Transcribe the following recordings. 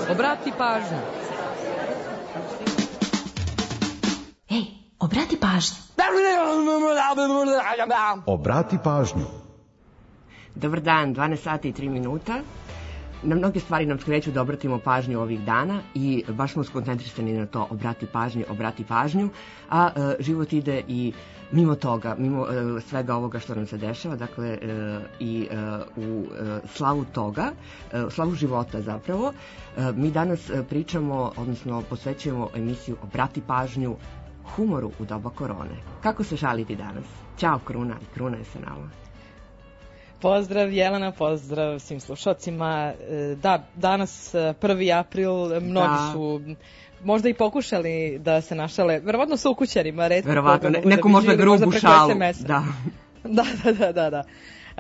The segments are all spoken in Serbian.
Obrati pažnju. Ej, obrati pažnju. Obrati pažnju. Dobar dan, 12 sati i 3 minuta. Na mnoge stvari nam skreću da obratimo pažnju ovih dana i baš smo skoncentrisani na to, obrati pažnju, a život ide i mimo toga, mimo svega ovoga što nam se dešava, dakle i u slavu toga, slavu života zapravo. Mi danas pričamo, odnosno posvećujemo emisiju Obrati pažnju humoru u doba korone. Kako se šaliti danas? Ćao Kruna, Kruna je sa nama. Pozdrav Jelena, pozdrav svim slušalcima. Da, danas 1. april, mnogi su možda i pokušali da se našale, verovatno sa ukućarima. Verovatno, neku možda grubu šalu. Da.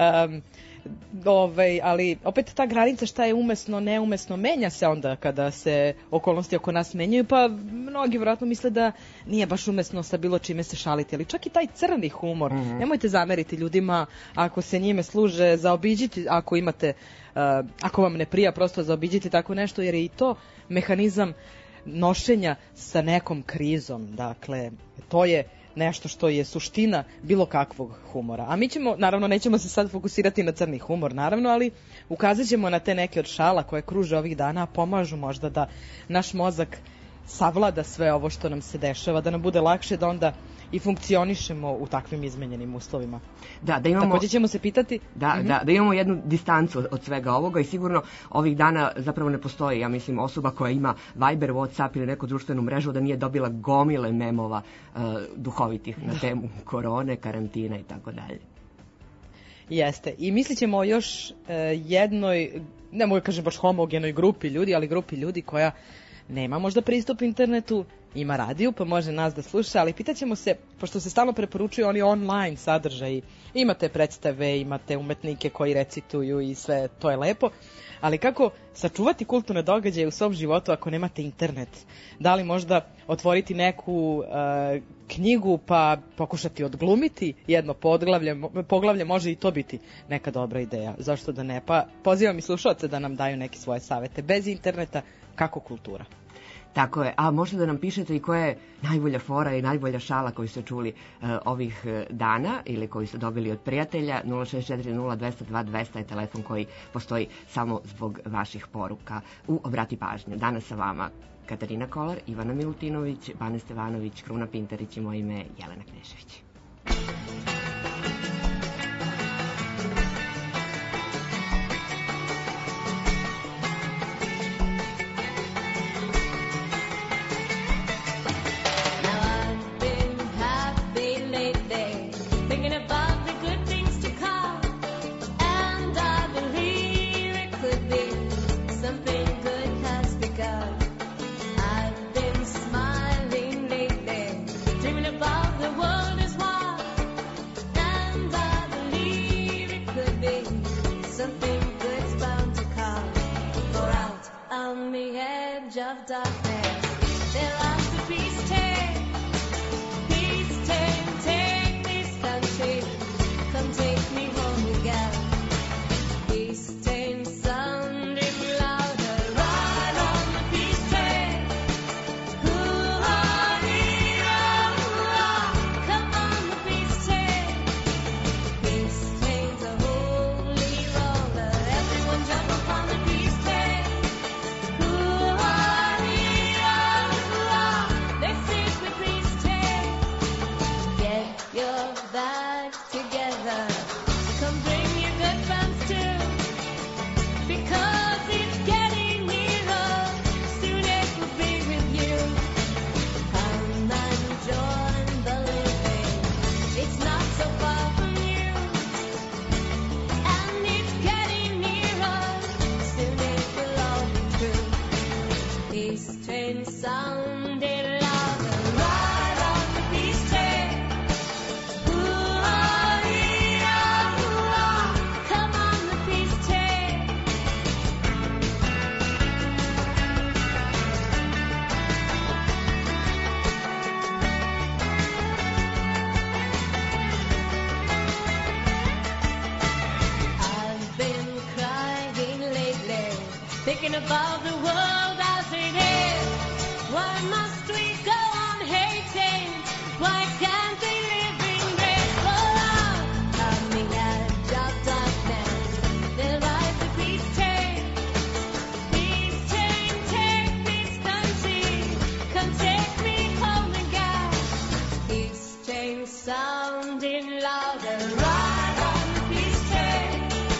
Ali opet ta granica šta je umesno, neumesno menja se onda kada se okolnosti oko nas menjaju, pa mnogi vjerojatno misle da nije baš umesno sa bilo čime se šaliti, ali čak i taj crni humor, nemojte zameriti ljudima ako se njime služe, zaobiđite ako imate, ako vam ne prija, prosto zaobiđite tako nešto, jer je i to mehanizam nošenja sa nekom krizom. Dakle, to je nešto što je suština bilo kakvog humora. A mi ćemo, naravno, nećemo se sad fokusirati na crni humor, naravno, ali ukazat ćemo na te neke od šala koje kruže ovih dana, a pomažu možda da naš mozak savlada sve ovo što nam se dešava, da nam bude lakše da onda i funkcionišemo u takvim izmenjenim uslovima. Da imamo, također ćemo se pitati... Da imamo jednu distancu od svega ovoga i sigurno ovih dana zapravo ne postoji, ja mislim, osoba koja ima Viber, Whatsapp ili neku društvenu mrežu da nije dobila gomile memova duhovitih na temu korone, karantina i tako dalje. Jeste. I mislit ćemo o još jednoj, ne mogu kažem baš homogenoj grupi ljudi, ali grupi ljudi koja nema možda pristup internetu, ima radiju, pa može nas da sluša, ali pitaćemo se, pošto se stalno preporučuju oni online sadržaji, imate predstave, imate umetnike koji recituju i sve, to je lepo, ali kako sačuvati kulturne događaje u svom životu ako nemate internet? Da li možda otvoriti neku knjigu pa pokušati odglumiti jedno poglavlje, može i to biti neka dobra ideja, zašto da ne? Pa pozivam i slušalce da nam daju neke svoje savete. Bez interneta, kako kultura? Tako je, a možete da nam pišete i koja je najbolja fora i najbolja šala koju ste čuli ovih dana ili koju ste dobili od prijatelja. 064020200 je telefon koji postoji samo zbog vaših poruka u Obrati pažnju. Danas sa vama Katarina Kolar, Ivana Milutinović, Bane Stevanović, Kruna Pintarić i moje ime Jelena Knešević. thinking about the world as it is. Why must we go on hating? Why can't we live in grace for love? Coming edge of darkness, there lies a peace train. Peace train, take this country, come take me home again. Peace train sounding louder, ride on the peace train.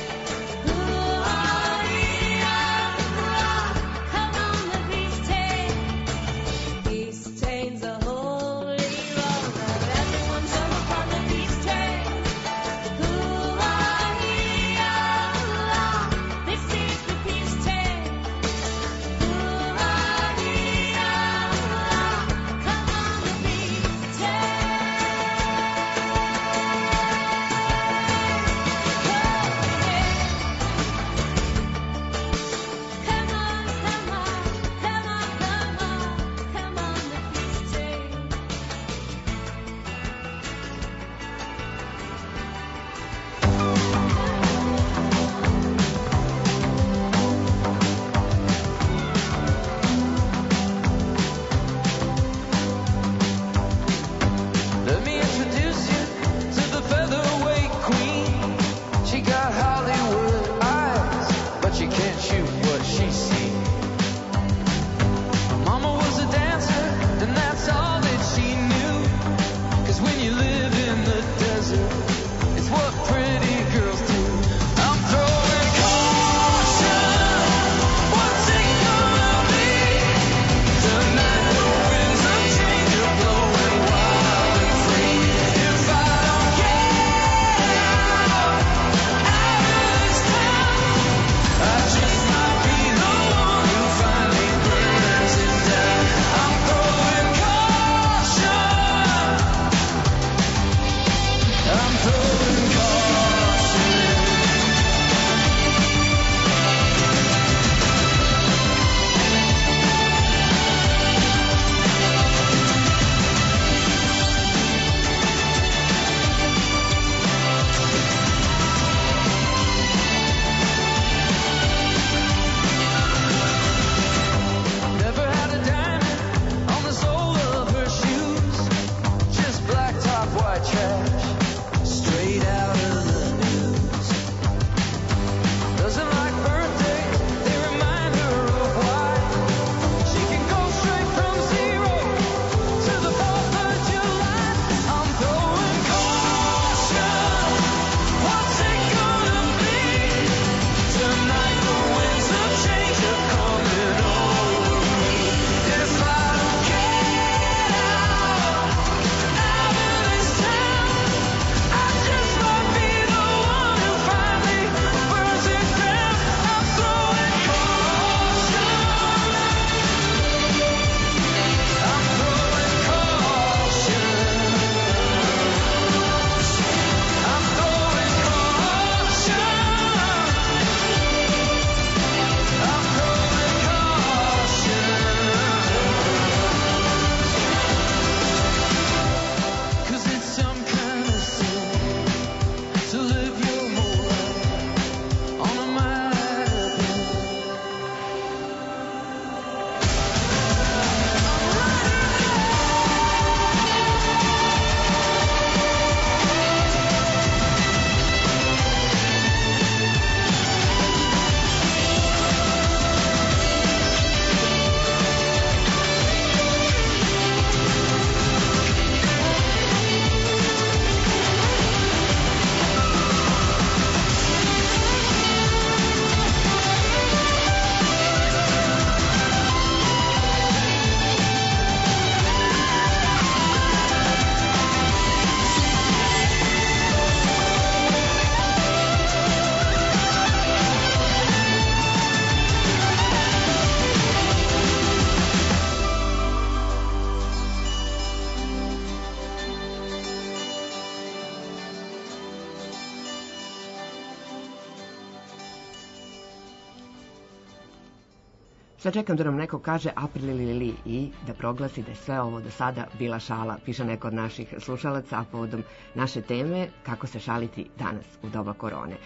Sad čekam da nam neko kaže April ili i da proglasi da je sve ovo do sada bila šala, piše neko od naših slušalaca, a povodom naše teme kako se šaliti danas u doba korone.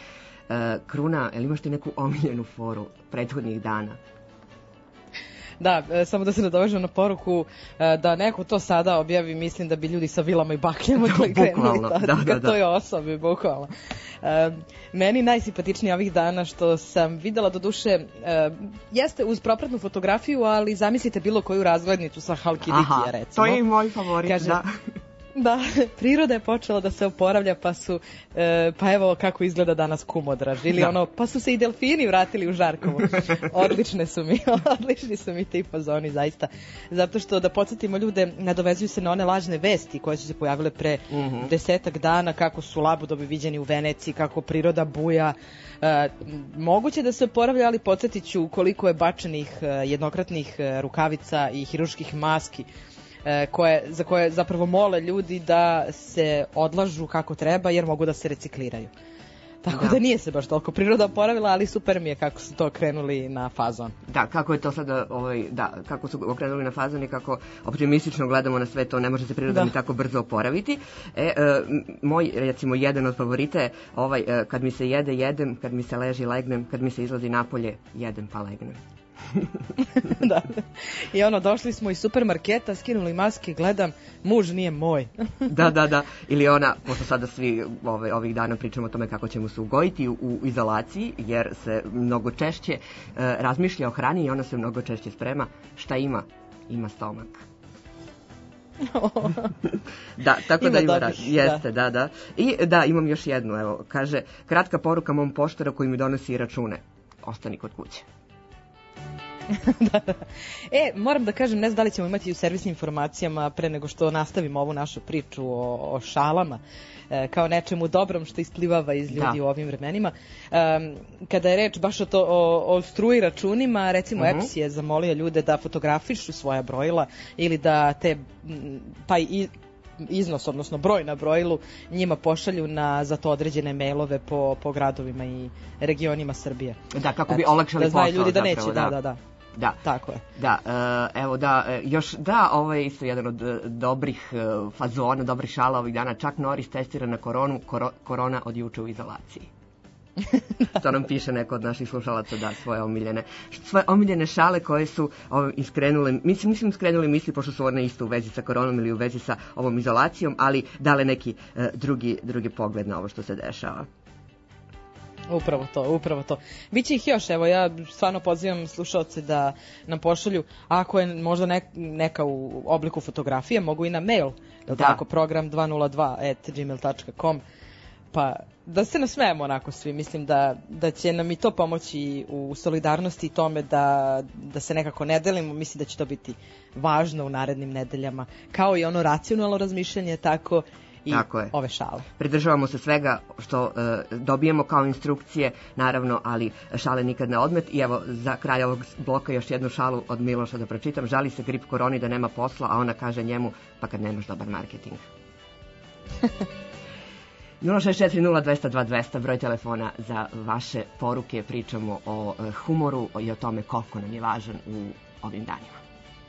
Kruna, jel imaš ti neku omiljenu foru prethodnih dana? Da, samo da se nadovežem na poruku, da neko to sada objavi, mislim da bi ljudi sa vilama i bakljama Bukvalno, da. toj osobi, bukvalno. Meni najsimpatičnije ovih dana što sam videla, do duše, jeste uz propratnu fotografiju, ali zamislite bilo koju razglednicu sa Halkidikija, recimo. To je i moj favorit, kaže, da. Da, priroda je počela da se oporavlja, pa su, pa evo kako izgleda danas Kumodraž, ili ono, pa su se i delfini vratili u Žarkovo. Odlični su mi ti fazoni, zaista. Zato što, da podsjetimo ljude, nadovezuju se na one lažne vesti koje su se pojavile pre 10 dana, kako su labudovi viđeni u Veneciji, kako priroda buja. Moguće da se oporavlja, ali podsjetit ću koliko je bačenih jednokratnih rukavica i hirurških maski, za koje zapravo mole ljudi da se odlažu kako treba, jer mogu da se recikliraju. Tako da nije se baš toliko priroda oporavila, ali super mi je kako su to krenuli na fazon. Da, kako je to sada, kako su okrenuli na fazon i kako optimistično gledamo na sve to, ne može se priroda ni tako brzo oporaviti. Moj, recimo, jedan od favorita je kad mi se jede, jedem, kad mi se leži, legnem, kad mi se izlazi napolje, jedem pa legnem. Da. I došli smo iz supermarketa, skinuli maske, gledam, muž nije moj. Da. Ili ona, pošto sada svi ovih dana pričamo o tome kako ćemo se ugojiti u izolaciji, jer se mnogo češće razmišlja o hrani i ona se mnogo češće sprema. Šta ima? Ima stomak. Da, tako da ima jeste, da. I da, imam još jednu, evo, kaže, kratka poruka mom poštara koji mi donosi račune. Ostani kod kuće. Da. Moram da kažem, ne znam da li ćemo imati u servisnim informacijama pre nego što nastavimo ovu našu priču o šalama, kao nečemu dobrom što isplivava iz ljudi u ovim vremenima. Kada je reč baš o struji računima, recimo EPS je zamolio ljude da fotografišu svoja brojila ili da taj iznos, odnosno broj na brojilu, njima pošalju za to određene mailove po gradovima i regionima Srbije. Da, kako bi olakšali posao. Da znaju ljudi da neće, zapravo, da. Tako je. Da, evo ovo je isto jedan od dobrih fazona, dobrih šala ovih dana. Čak Norris testira na korona od juče u izolaciji. To nam piše neko od naših slušalaca, svoje omiljene šale koje su skrenuli misli, pošto su one isto u vezi sa koronom ili u vezi sa ovom izolacijom, ali dale neki drugi pogled na ovo što se dešava. Upravo to. Biće ih još, evo, ja stvarno pozivam slušalce da nam pošalju, ako je možda neka u obliku fotografije, mogu i na mail, tako, program202@gmail.com, pa da se nasmejemo onako svi. Mislim da će nam i to pomoći u solidarnosti i tome da se nekako ne delimo. Mislim da će to biti važno u narednim nedeljama, kao i ono racionalno razmišljanje, tako i ove šale. Pridržavamo se svega što dobijemo kao instrukcije, naravno, ali šale nikad ne odmet. I evo, za kraj ovog bloka još jednu šalu od Miloša da pročitam. Žali se grip koroni da nema posla, a ona kaže njemu, pa kad nemaš dobar marketing. 064020202, broj telefona za vaše poruke. Pričamo o humoru i o tome koliko nam je važan u ovim danima.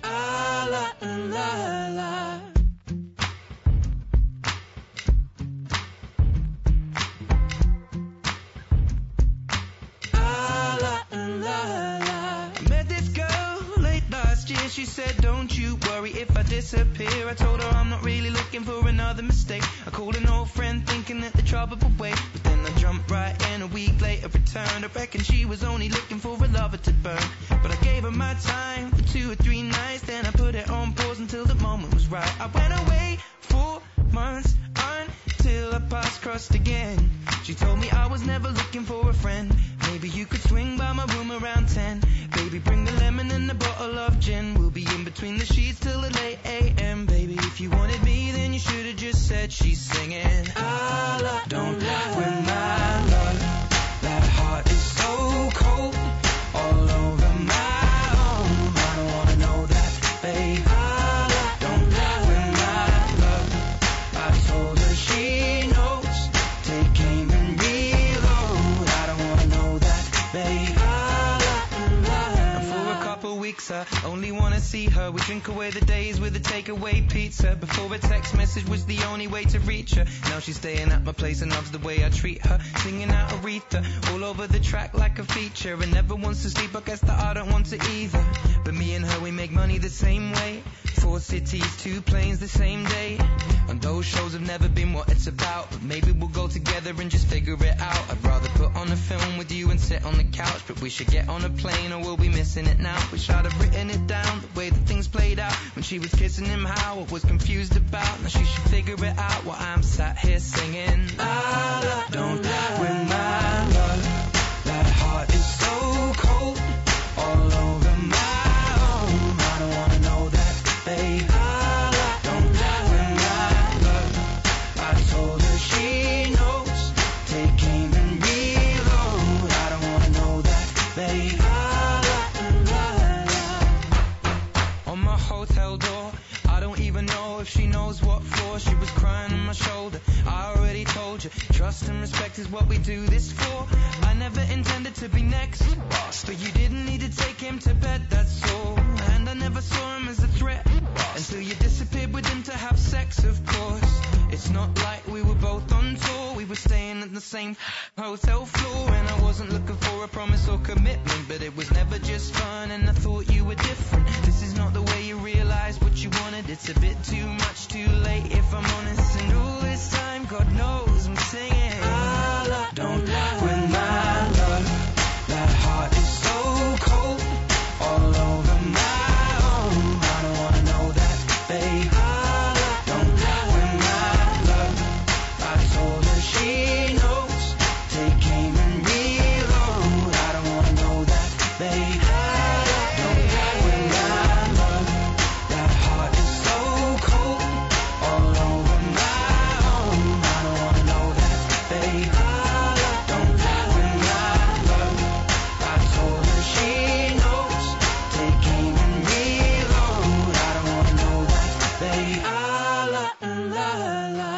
She said, don't you worry if I disappear. I told her I'm not really looking for another mistake. I called an old friend thinking that the trouble would wait, but then I jumped right in, a week later returned. I reckon she was only looking for a lover to burn, but I gave her my time for 2 or 3 nights. Then I put it on pause until the moment was right. I went away 4 months until our paths crossed again. She told me I was never looking for a friend. Maybe you could swing by my room around 10. Baby, bring the lemon and a bottle of gin. We'll be in between the sheets till the late a.m. Baby, if you wanted me, then you should have just said she's singing. Don't lie with my love. That heart is so cold, all over my own. I don't wanna know that, babe. Don't lie with my love. I told her she knows. Take aim and reload. I don't wanna know that, babe. weeks. I only wanna see her. We drink away the days with a takeaway pizza. Before a text message was the only way to reach her. Now she's staying at my place and loves the way I treat her. Singing out Aretha all over the track like a feature. And never wants to sleep, I guess that I don't want to either. But me and her, we make money the same way. 4 cities, 2 planes the same day. And those shows have never been what it's about. But maybe we'll go together and just figure it out. I'd rather put on a film with you and sit on the couch. But we should get on a plane or we'll be missing it now. Wish I'd have written it down, the way that things played out. When she was kissing him, how I was confused about. Now she should figure it out while I'm sat here singing. I don't win my love. That heart is so cold, all over my own. I don't wanna know that, babe. I don't win my love. I told her she knows. Take aim and reload. I don't wanna know that, babe. On my hotel door, I don't even know if she knows what for. She was crying on my shoulder. I already told you, trust and respect is what we do this for. I never intended to be next, but you didn't need to take him to bed, that's all. And I never saw him as a threat until you disappeared with him to have sex, of course. It's not like we were both on tour. We were staying at the same hotel floor. And I wasn't looking for a promise or commitment, but it was never just fun and I thought you were different. This is not the way you realize what you wanted. It's a bit too much too late if I'm honest. And all this time, God knows I'm singing. I don't win my love. That heart is so cold, all over my own. I don't wanna know that, babe. I don't win my love. I told her she knows. Take aim and reload. I don't wanna know that, babe. I don't win my love. That heart is so cold, all over my own. I don't wanna know that, babe. I don't win my love. I told her she knows. Take aim and reload. I don't wanna know that, babe. La la la.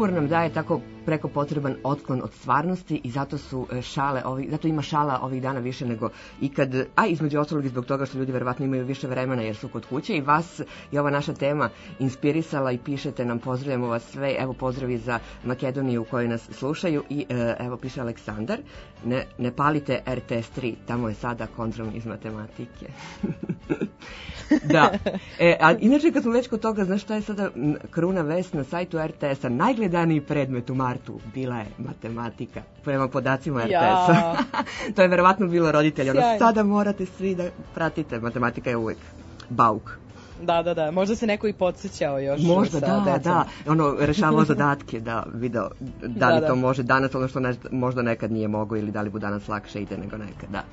humor nam daje tako preko potreban otklon od stvarnosti i zato su šale, zato ima šala ovih dana više nego ikad, a između ostalog i zbog toga što ljudi verovatno imaju više vremena jer su kod kuće i vas je ova naša tema inspirisala i pišete nam, pozdravljamo vas sve, evo pozdravi za Makedoniju u kojoj nas slušaju i evo piše Aleksandar, ne palite RTS 3, tamo je sada kontrol iz matematike. Da. A inače kad smo već kod toga, znaš šta je sada kruna vest na sajtu RTS-a? Najgledaniji predmet u martu bila je matematika, prema podacima RTS-a. To je verovatno bilo roditelja. Sada morate svi da pratite, matematika je uvek bauk. Da, možda se neko i podsjećao još. Možda, da, rešavao zadatke, da, video da li to može danas, ono što možda nekad nije mogo ili da li bu danas lakše ide nego nekad, da.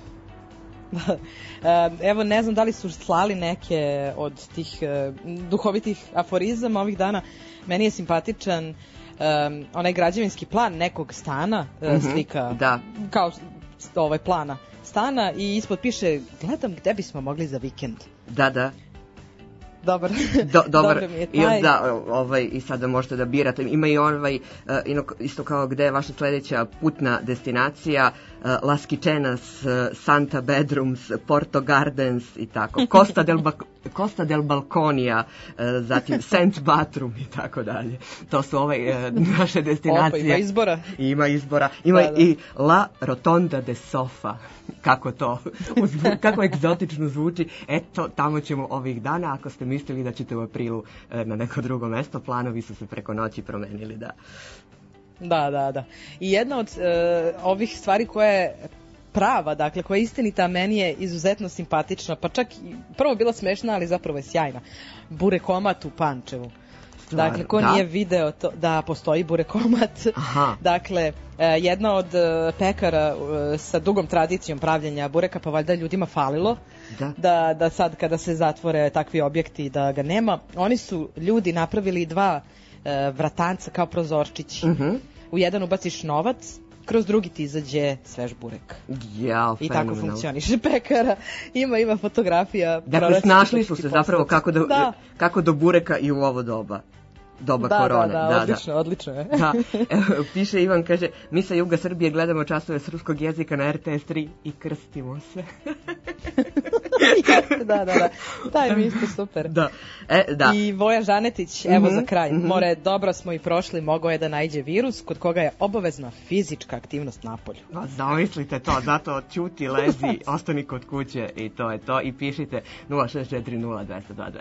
Evo, ne znam da li su slali neke od tih duhovitih aforizama ovih dana. Meni je simpatičan onaj građevinski plan nekog stana, slika kao plana stana i ispod piše gledam gde bismo mogli za vikend. Da. Dobar. Dobar mi je taj. I sada možete da birate. Ima i isto kao gde je vaša sledeća putna destinacija, Las Kitchenas, Santa Bedrooms, Porto Gardens i tako. Costa del Balconija, zatim St. Bathroom i tako dalje. To su naše destinacije. Ima izbora. Ima izbora. Ima i La Rotonda de Sofa. Kako egzotično zvuči. Eto, tamo ćemo ovih dana, ako ste mislili da ćete u aprilu na neko drugo mesto, planovi su se preko noći promenili, da. Da. I jedna od ovih stvari koja je prava, dakle, koja je istinita, meni je izuzetno simpatična, pa čak i prvo bila smešna, ali zapravo je sjajna. Burekomat u Pančevu. Dakle, ko nije video to, da postoji burekomat. Dakle, jedna od pekara sa dugom tradicijom pravljenja bureka, pa valjda ljudima falilo da sad kada se zatvore takvi objekti da ga nema. Oni su ljudi napravili 2 vratanca kao prozorčići. U jedan ubaciš novac, kroz drugi ti izađe svež burek. I tako funkcioniše pekara. Ima fotografija. Dakle, snašli su se zapravo kako do bureka i u ovo doba korone. Da, odlično je. Da. Evo, piše Ivan, kaže, mi sa juga Srbije gledamo časove srpskog jezika na RTS 3 i krstimo se. Da. Taj mi isto super. Da. I Voja Žanetić, evo za kraj. More, dobro smo i prošli, mogao je da naiđe virus kod koga je obavezna fizička aktivnost napolju. Zamislite to, zato ćuti, lezi, ostani kod kuće i to je to. I pišite 0640 200 200.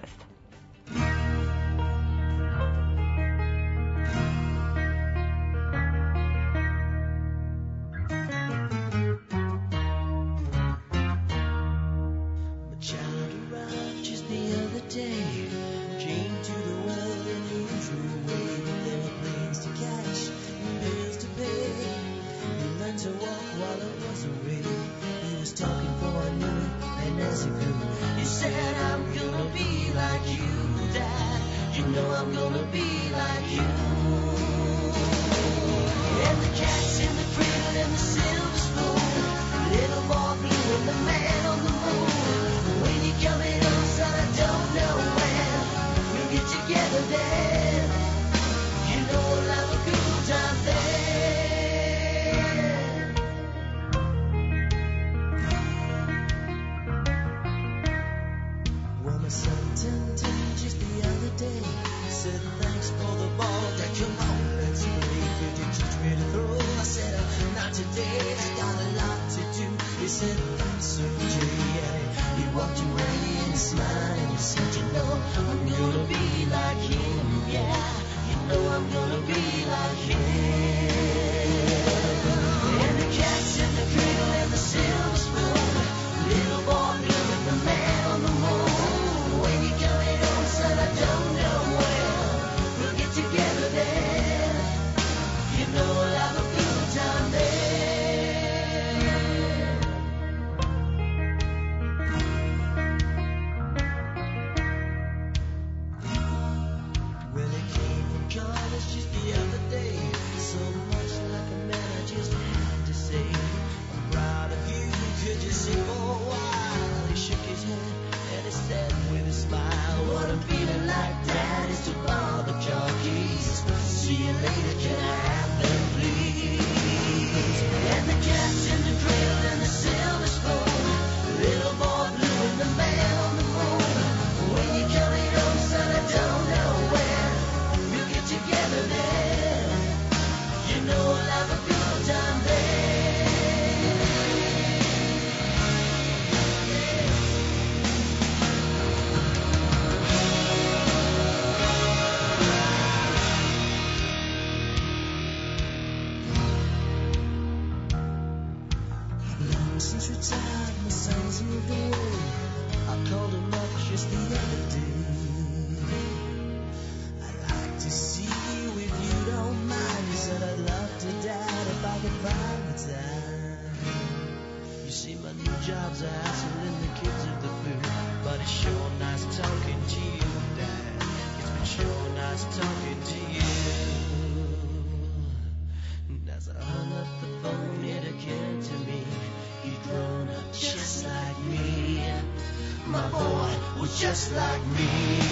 shook his head and he said with a smile, what I'm feeling like that is took all the car keys. See you later, can I have them please? And the cat's in the cradle and the silver spoon, little boy blue and the man on the moon. When you're coming home, son, I don't know where. We'll get together there. You know I'll have a good time there. Since retired, my son's moved away. I called him up just the other day. I'd like to see you if you don't mind. He said I'd love to, Dad, if I could find the time. You see, my new job's a hassle and the kids are the food, but it's sure nice talking to you, Dad. It's been sure nice talking to you. And as I hung up the phone, it occurred to me he'd grown up just like me. My boy was just like me.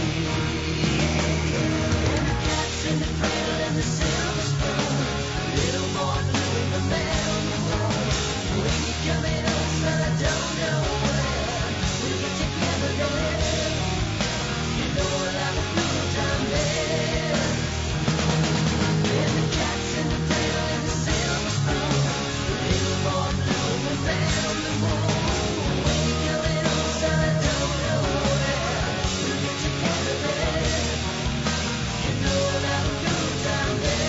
And the cat's in the cradle and the silver spoon, little boy blue and the man on the moon. When you coming home, son, I don't know where. We'll get together there. You know I'll have a good time there. And the cat's in the cradle and the silver spoon, little boy blue and the man on the moon. When you coming home, son, I don't know where. We'll get together there. You know I'll have a good time there.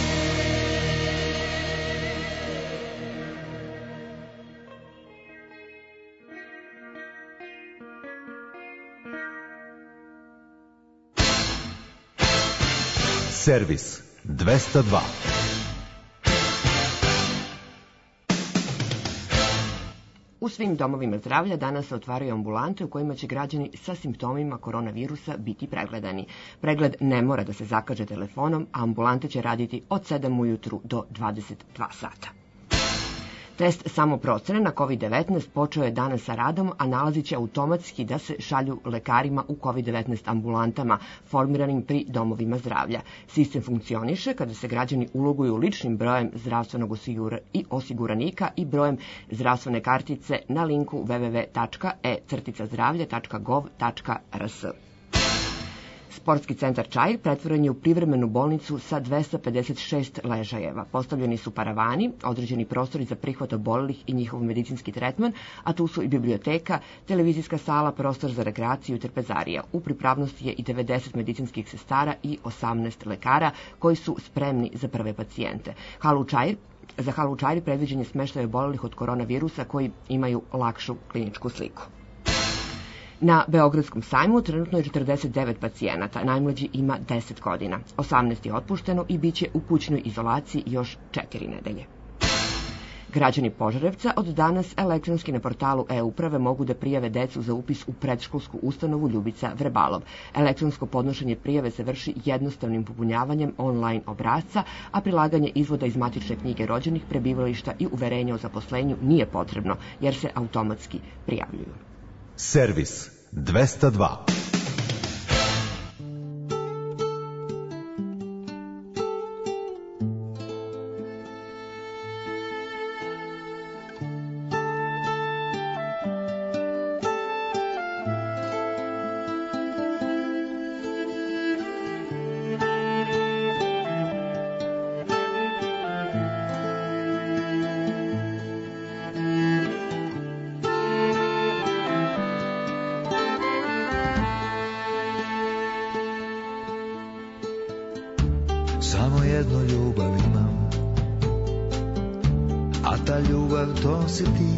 Servis 202. U svim domovima zdravlja danas se otvaraju ambulante u kojima će građani sa simptomima koronavirusa biti pregledani. Pregled ne mora da se zakaže telefonom, a ambulante će raditi od 7 ujutru do 22 sata. Test samoprocene na COVID-19 počeo je danas sa radom, a nalazit će automatski da se šalju lekarima u COVID-19 ambulantama formiranim pri domovima zdravlja. Sistem funkcioniše kada se građani uloguju ličnim brojem zdravstvenog osiguranika i brojem zdravstvene kartice na linku www.e-zdravlje.gov.rs. Sportski centar Čair pretvoren je u privremenu bolnicu sa 256 ležajeva. Postavljeni su paravani, određeni prostori za prihvat obolelih i njihov medicinski tretman, a tu su i biblioteka, televizijska sala, prostor za rekreaciju i trpezarija. U pripravnosti je i 90 medicinskih sestara i 18 lekara koji su spremni za prve pacijente. Za halu u Čairi predviđen je smeštaj obolelih od koronavirusa koji imaju lakšu kliničku sliku. Na Beogradskom sajmu trenutno je 49 pacijenata, najmlađi ima 10 godina. 18 je otpušteno i bit će u kućnoj izolaciji još 4 nedelje. Građani Požarevca od danas elektronski na portalu e-uprave mogu da prijave decu za upis u predškolsku ustanovu Ljubica Vrebalov. Elektronsko podnošenje prijave se vrši jednostavnim popunjavanjem online obrasca, a prilaganje izvoda iz matične knjige rođenih, prebivališta i uverenja o zaposlenju nije potrebno, jer se automatski prijavljuju. Servis 202. Samo jednu ljubav imam, a ta ljubav to si ti.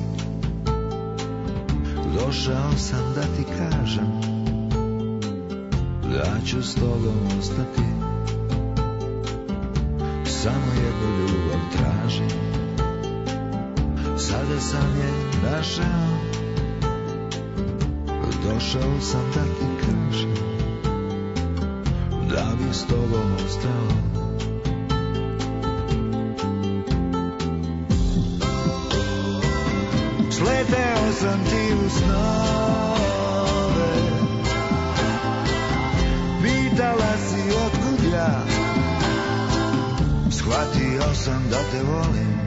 Došao sam da ti kažem da ću s tobom ostati. Samo jednu ljubav tražim, sada sam je našao. Došao sam da ti kažem da bih s tobom ostao. Sleteo sam ti u snove, Pitala si otkud ja, shvatio sam da te volim,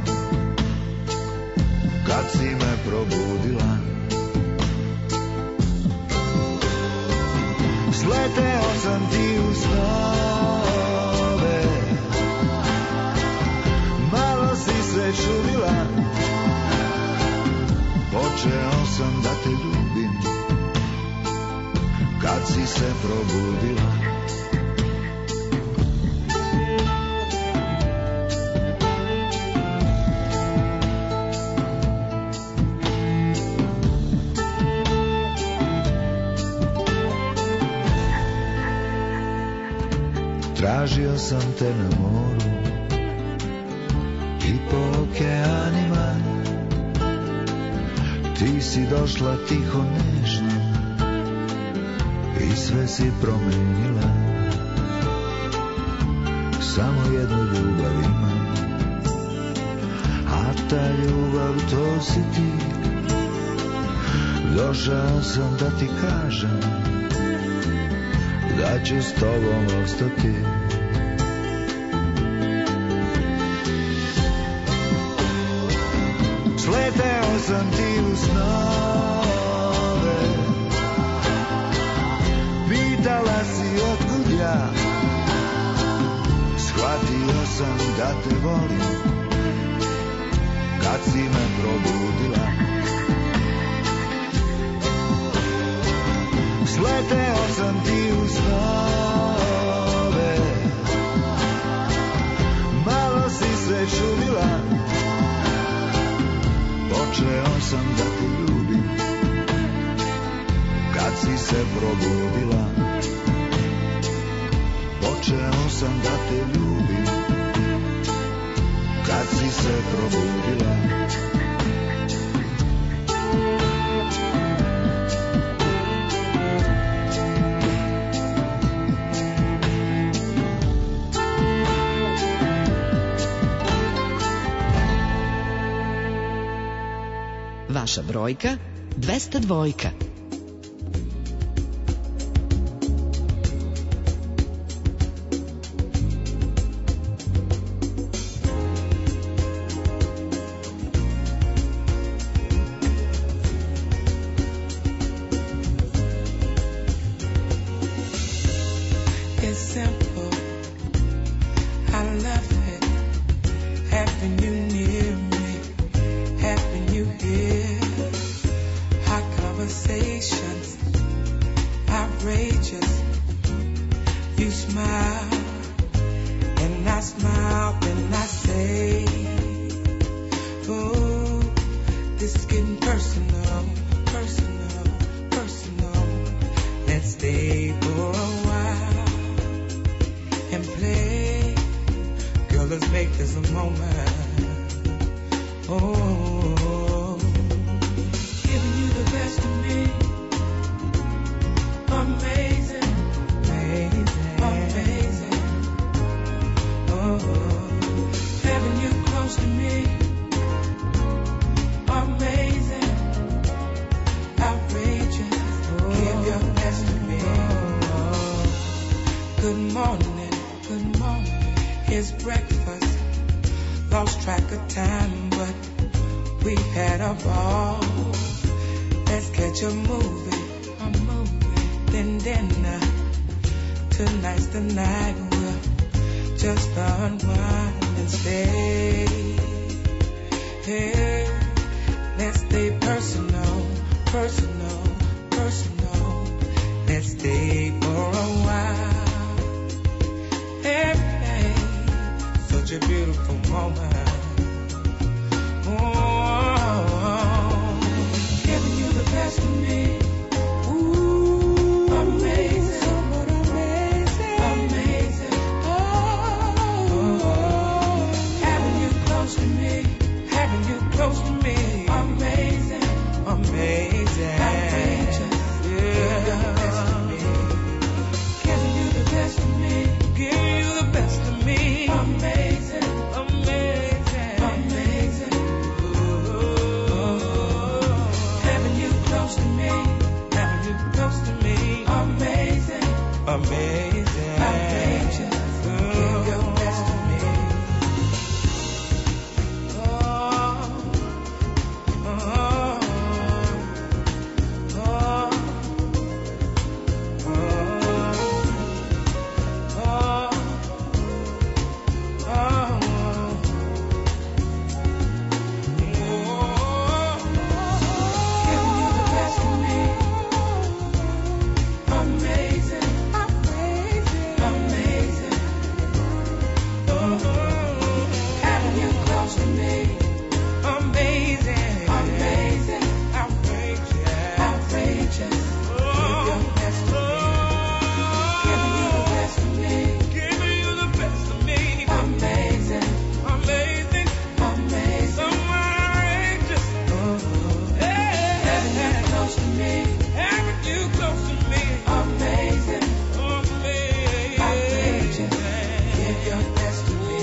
kad si me probudila. Sleteo sam ti u snove, malo si se čudila, počeo sam da te ljubim, kad si se probudila. Tražio sam te na moru i po okeanima, ti si došla tiho nežno i sve si promenila. Samo jednu ljubav imam, a ta ljubav to si ti. Došao sam da ti kažem da ću s tobom ostati. Sleteo sam ti u snove, pitala si otkud ja, shvatio sam da te volim, kad si me probudila. Sleteo sam ti u snove, malo si se čudila, počeo sam da te ljubim, kad si se probudila. Počeo sam da te ljubim, kad si se probudila. Vaša brojka 202. Amazing. me, having you close to me. Amazing, amazing. I need you. Give your best to me.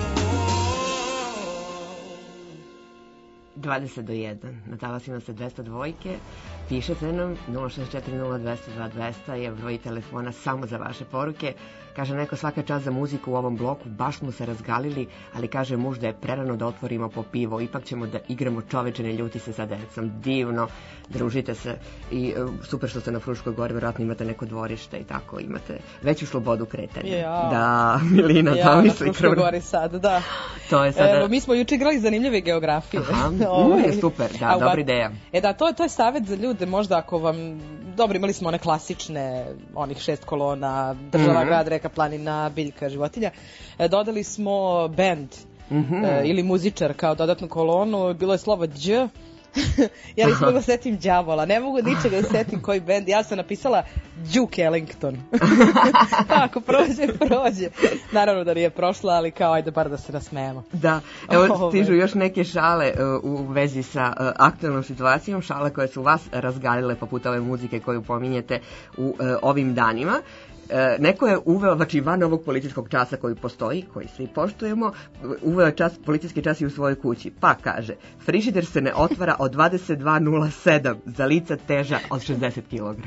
20 do 1. Na talasima se 202. Pišete nam 0640200 je broj telefona samo za vaše poruke. Kaže neko svaka čast za muziku u ovom bloku, baš smo se razgalili, ali kaže muž da je prerano da otvorimo po pivo, ipak ćemo da igramo čoveče, ne ljuti se sa decom. Divno, družite se i super što ste na Fruškoj gori, vjerojatno imate neko dvorište i tako, imate veću slobodu kretanja. Ja. Da, Milina, Ja, da na misli Fruškoj gori sad, da. To je sada... Evo, mi smo juče igrali zanimljive geografije. Aha, super, da, dobra ideja. Da, to je savjet za ljude, možda ako vam... Dobro, imali smo one klasične, onih 6 kolona, država, grad, reka, planina, biljka, životinja. Dodali smo band ili muzičar kao dodatnu kolonu, bilo je slovo Đ. Ja nisam mogu setim đavola, ne mogu ničega da setim koji band. Ja sam napisala Duke Ellington. Ako prođe. Naravno da nije prošla, ali kao ajde bar da se nasmejemo. Da, evo stižu još neke šale u vezi sa aktualnom situacijom, šale koje su vas razgalile poput ove muzike koju pominjete u ovim danima. Neko je uveo, znači van ovog policijskog časa koji postoji, koji svi poštujemo, uveo policijski čas i u svojoj kući. Pa kaže, frižider se ne otvara od 22:07 za lica teža od 60 kg.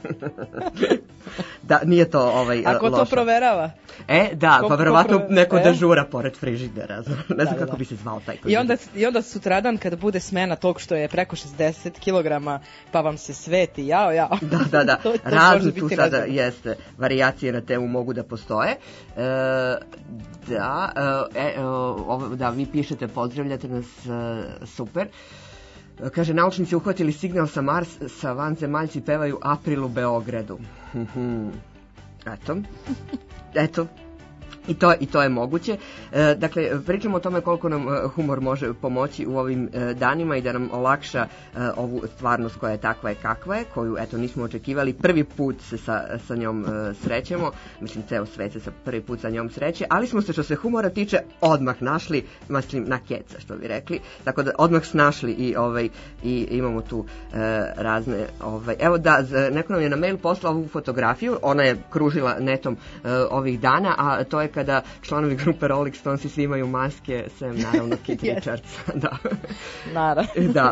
Da, nije to Ako loše. to proverava? Da, pa verovatno neko E? dežura pored frižidera. Ne znam kako bi se zvao taj koji... I onda sutradan kada bude smena tog što je preko 60 kg, pa vam se sveti, jao. Da, To razni može tu biti sada razumno. jeste, varijacije na temu mogu da postoje. Da, vi pišete, pozdravljate nas, super. Kaže, naučnici uhvatili signal sa Marsa, vanzemaljci pevaju April u Beogradu. Eto. I to je moguće. Dakle, pričamo o tome koliko nam humor može pomoći u ovim danima i da nam olakša ovu stvarnost koja je takva je kakva je, koju eto nismo očekivali. Prvi put se sa njom srećemo, mislim ceo svet se prvi put sa njom sreće, ali smo se što se humora tiče odmah našli, mislim na keca što bi rekli, tako da odmah snašli i imamo tu razne, evo da, neko nam je na mail poslao ovu fotografiju, ona je kružila netom ovih dana, a to je kada članovi grupe Rolling Stonesi svi imaju maske, sem naravno Keith Richards. Da. Naravno. Da.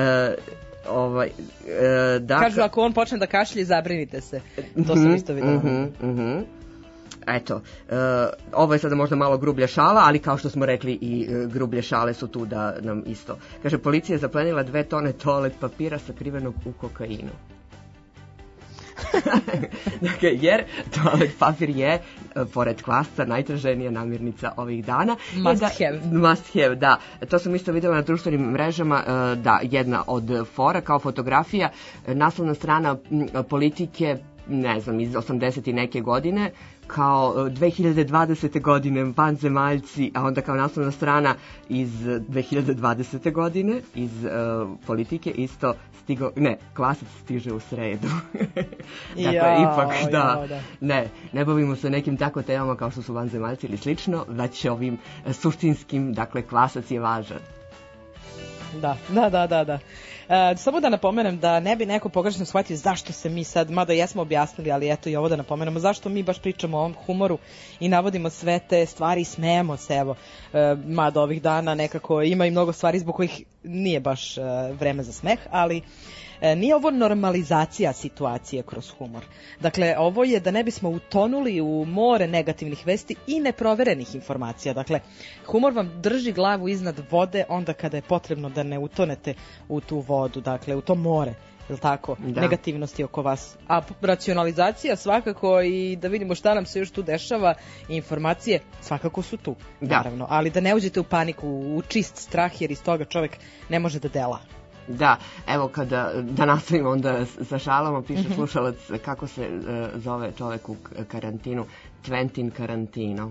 Kažu, ako on počne da kašlje, zabrinite se. To sam isto videla. Eto, ovo je sada možda malo grublja šala, ali kao što smo rekli i grublje šale su tu da nam isto. Kaže, policija je zaplenila 2 tone toalet papira sakrivenog u kokainu. Dakle, jer toalet papir je, pored kvasca, najtraženija namirnica ovih dana. Must have, da. To sam isto vidjela na društvenim mrežama, da, jedna od fora kao fotografija, naslovna strana Politike, ne znam, iz 80 i neke godine, kao 2020. godine vanzemaljci, a onda kao naslovna strana iz 2020. godine iz Politike isto stigo, ne, kvasac stiže u sredu. Dakle, ipak da. Ne bavimo se nekim tako temama kao što su vanzemaljci ili slično, već ovim suštinskim, dakle, kvasac je važan. Da. Samo da napomenem da ne bi neko pogrešno shvatio zašto se mi sad, mada jesmo objasnili, ali eto i ovo da napomenemo, zašto mi baš pričamo o ovom humoru i navodimo sve te stvari i smejemo se, evo, mada ovih dana nekako ima i mnogo stvari zbog kojih nije baš vreme za smeh, ali nije ovo normalizacija situacije kroz humor. Dakle, ovo je da ne bismo utonuli u more negativnih vesti i neproverenih informacija. Dakle, humor vam drži glavu iznad vode onda kada je potrebno da ne utonete u tu vodu, dakle, u to more. Jel tako? Da. Negativnosti oko vas. A racionalizacija svakako i da vidimo šta nam se još tu dešava, informacije svakako su tu, naravno. Ali da ne uđete u paniku, u čist strah, jer iz toga čovjek ne može da dela. Da, evo da nastavimo onda sa šalama, piše slušalac kako se zove čovjek u karantinu, Quentin Tarantino.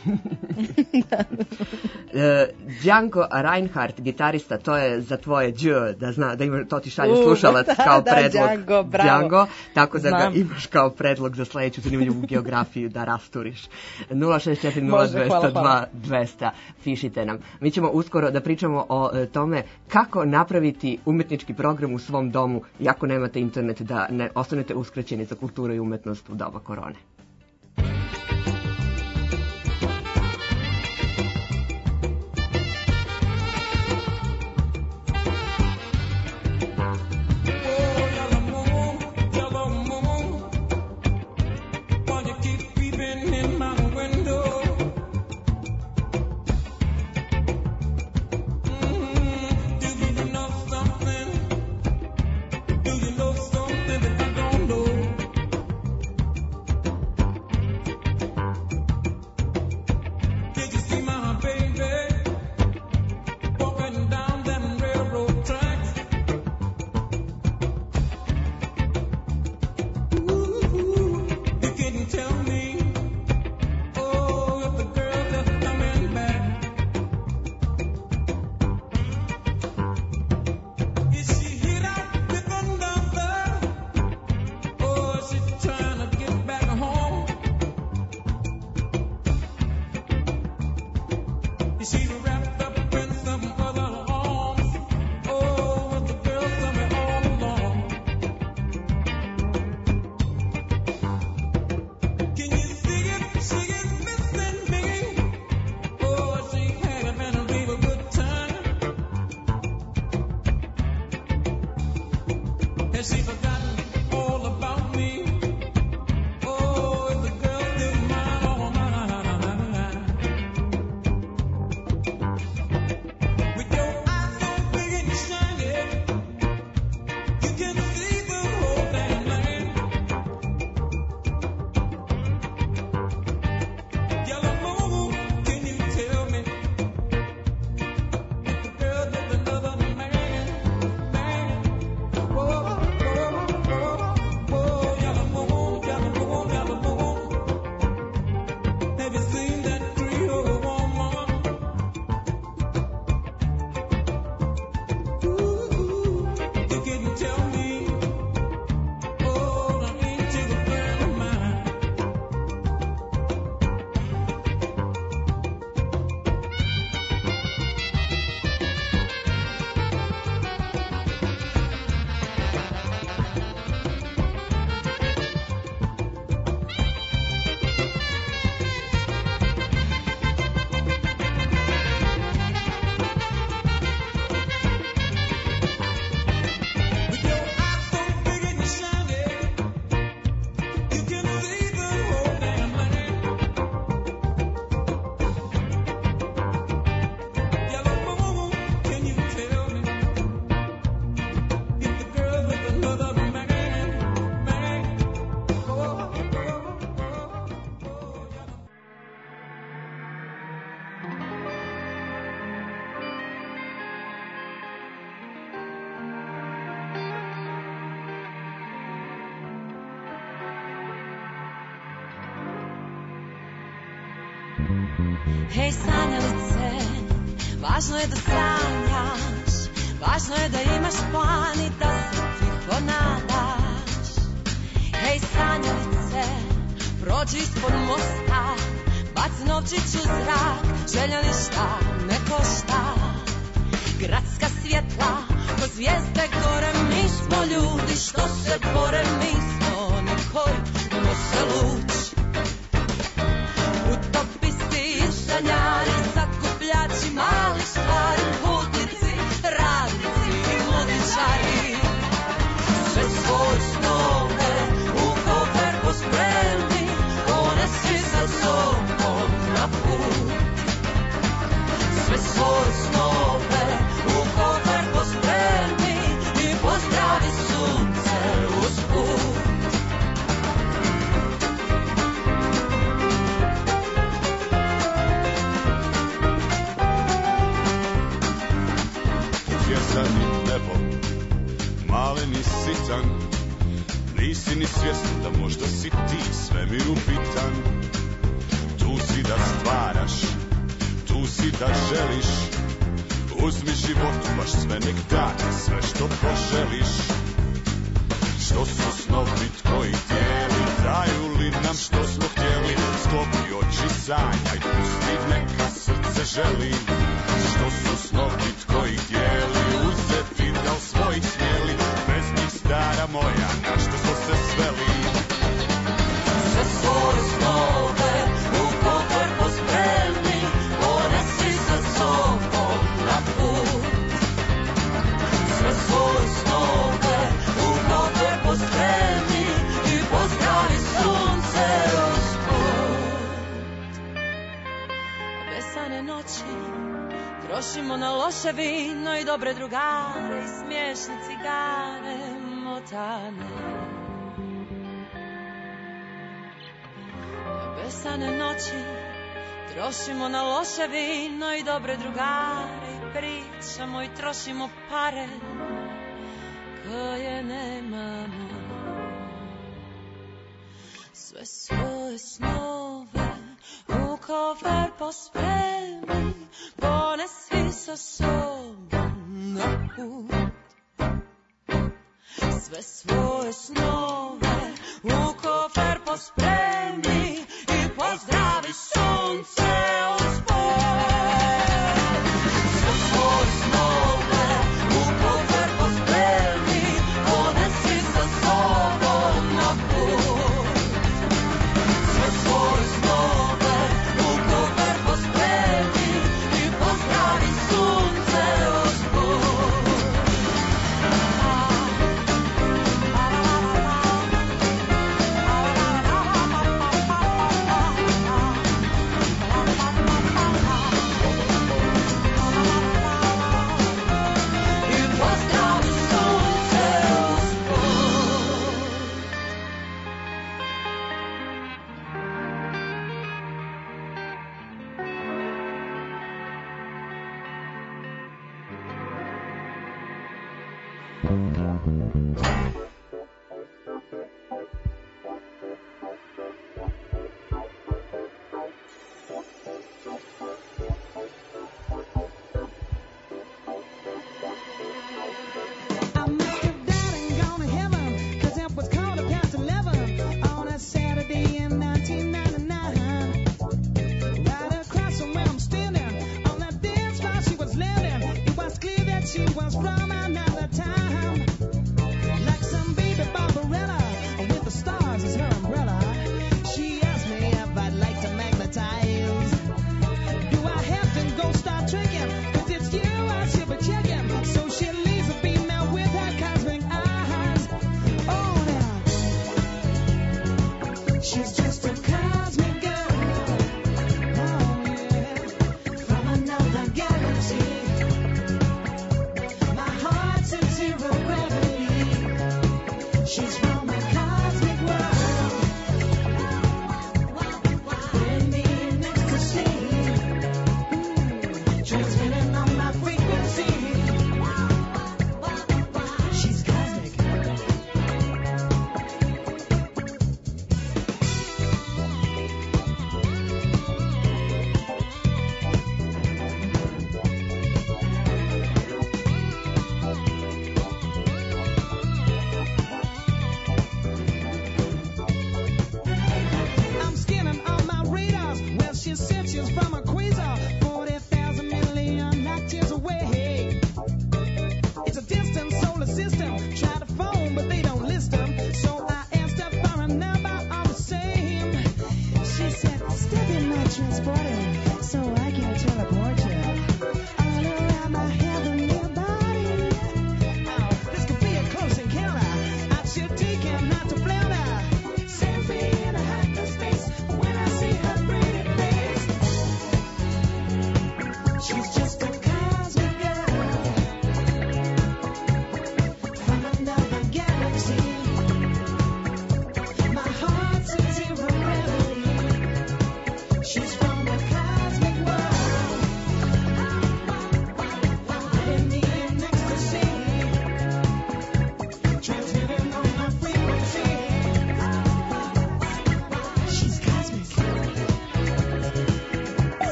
Django Reinhardt, gitarista, to je za tvoje dž, da zna, da ima, to ti šalje slušalac kao predlog. Django, bravo. Django, tako da Znam. ga imaš kao predlog za sledeću zanimljivu geografiju da rasturiš. 064 Može, 02 hvala. 200, pišite nam. Mi ćemo uskoro da pričamo o tome kako napraviti umetnički program u svom domu, iako nemate internet, da ne ostanete uskraćeni za kulturu i umetnost u doba korone. Hej sanjalice, važno je da sanjaš, važno je da imaš plan i da se tiho nadaš. Hej sanjalice, prođi ispod mosta, baci novčić u zrak, želja ništa ne košta. Gradska svjetla, ko zvijezde gore, mi smo ljudi što se bore, mi smo oni koji nose luč. Sanjari, sakupljači, mali stvari, putnici, radnici i muzičari. Sve svoje snove u kofer pospremni, ponesi sa sobom na put. Sve svoje snove u kofer pospremni i pozdravi sunce usput. Ni nebo, malen i sitan, nisi ni svjestan da možda si ti svemiru bitan. si da stvaraš, tu si da želiš. Uzmi životu baš sve nek dati, sve što poželiš. Što su snovi tvoji tijeli, daju li nam što smo htjeli? Sklopi oči, sanjaj, pusti neka srce želi. Što su snovi tvoji tijeli, uzeti da li svojih smjeli? Bez njih stara moja, na što smo se sveli? Sve svoje snove u kofer pospremi, ponesi sa sobom na put. Sve svoje snove u kofer pospremi i pozdravi sunce usput. Besane noći trošimo na loše vino i dobre drugare i smiješne cigare motane. Besane noći trošimo na loše vino i dobre drugare i pričamo i trošimo pare koje nemamo. Sve svoje snove u kofer pospremi, ponesi sa sobom na put. Sve svoje snove u kofer pospremi i pozdravi sunce usput. Sve svoje snove u kofer pospremi, ponesi sa sobom na put. Sve svoje snove u kofer pospremi i pozdravi sunce usput. She was from another time, like some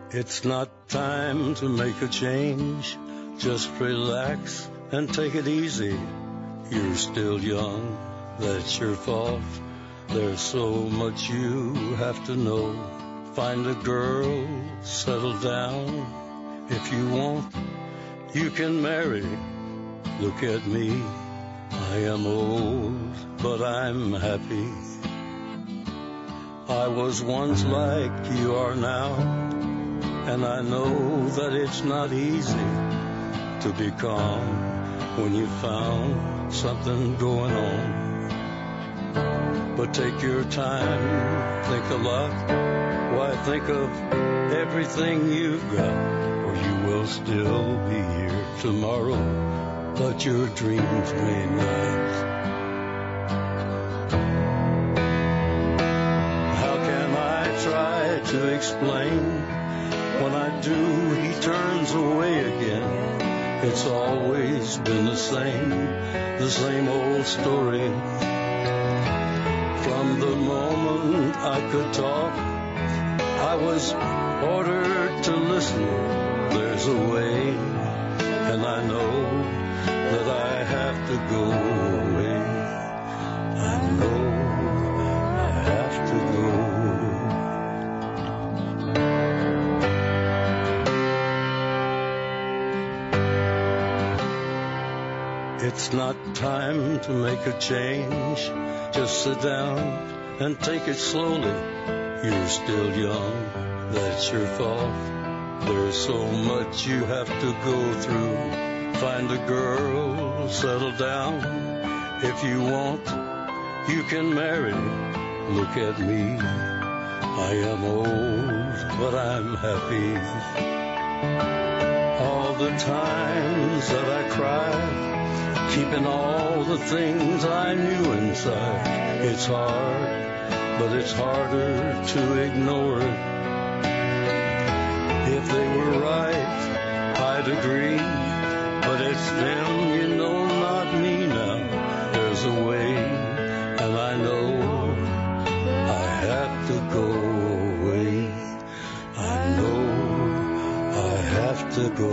It's not time to make a change. Just relax and take it easy. You're still young, that's your fault. There's so much you have to know. Find a girl, settle down. If you want, you can marry. Look at me, I am old, but I'm happy. I was once like you are now, and I know that it's not easy to be calm when you found something going on. But take your time, think a lot. Why, think of everything you've got, or you will still be here tomorrow, but your dreams may not. How can I try to explain? When I do, he turns away again. It's always been the same old story. From the moment I could talk, I was ordered to listen. There's a way, and I know that I have to go away. I know I have to go. It's not time to make a change. Just sit down and take it slowly. You're still young, that's your fault. There's so much you have to go through. Find a girl, settle down. If you want, you can marry. Look at me, I am old, but I'm happy. All the times that I cried, keeping all the things I knew inside. It's hard, but it's harder to ignore it. If they were right, I'd agree, but it's them, you know, not me now. There's a way, and I know I have to go away. I know I have to go.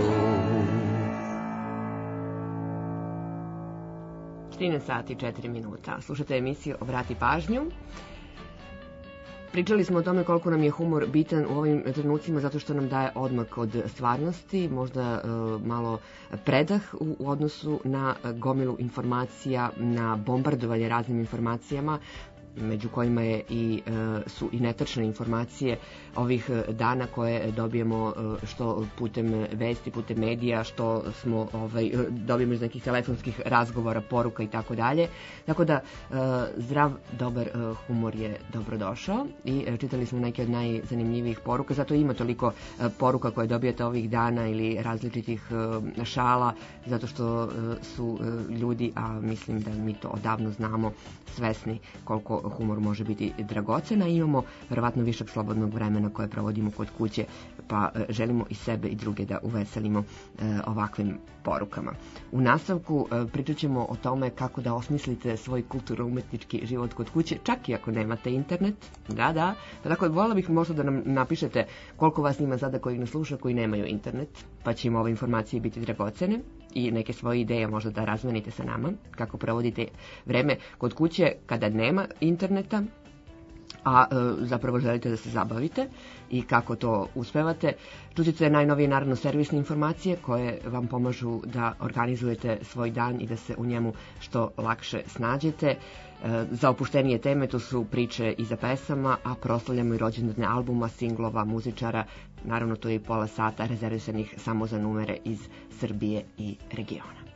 13 sati i 4 minuta. Slušate emisiju Obrati pažnju. Pričali smo o tome koliko nam je humor bitan u ovim trenucima zato što nam daje odmak od stvarnosti, možda malo predah u odnosu na gomilu informacija, na bombardovanje raznim informacijama, među kojima je su i netačne informacije ovih dana koje dobijemo što putem vesti, putem medija, što smo dobijemo iz nekih telefonskih razgovora, poruka i tako dalje. Tako da zdrav, dobar humor je dobrodošao i čitali smo neke od najzanimljivijih poruka, zato ima toliko poruka koje dobijete ovih dana ili različitih šala, zato što su ljudi, a mislim da mi to odavno znamo, svesni koliko humor može biti dragocena. Imamo verovatno višak slobodnog vremena koje provodimo kod kuće, pa želimo i sebe i druge da uveselimo ovakvim porukama. U nastavku pričat ćemo o tome kako da osmislite svoj kulturno-umetnički život kod kuće, čak i ako nemate internet. Da. Tako, voljela bih možda da nam napišete koliko vas ima sada koji nas sluša, koji nemaju internet, pa će im ove informacije biti dragocene i neke svoje ideje možda da razmenite sa nama, kako provodite vreme kod kuće kada nema interneta, a zapravo želite da se zabavite i kako to uspevate. Čućete najnovije naravno servisne informacije koje vam pomažu da organizujete svoj dan i da se u njemu što lakše snađete. Za opuštenije teme to su priče iza pesama, a proslavljamo i rođendane albuma, singlova, muzičara. Naravno to je i pola sata rezervisanih samo za numere iz Srbije i regiona.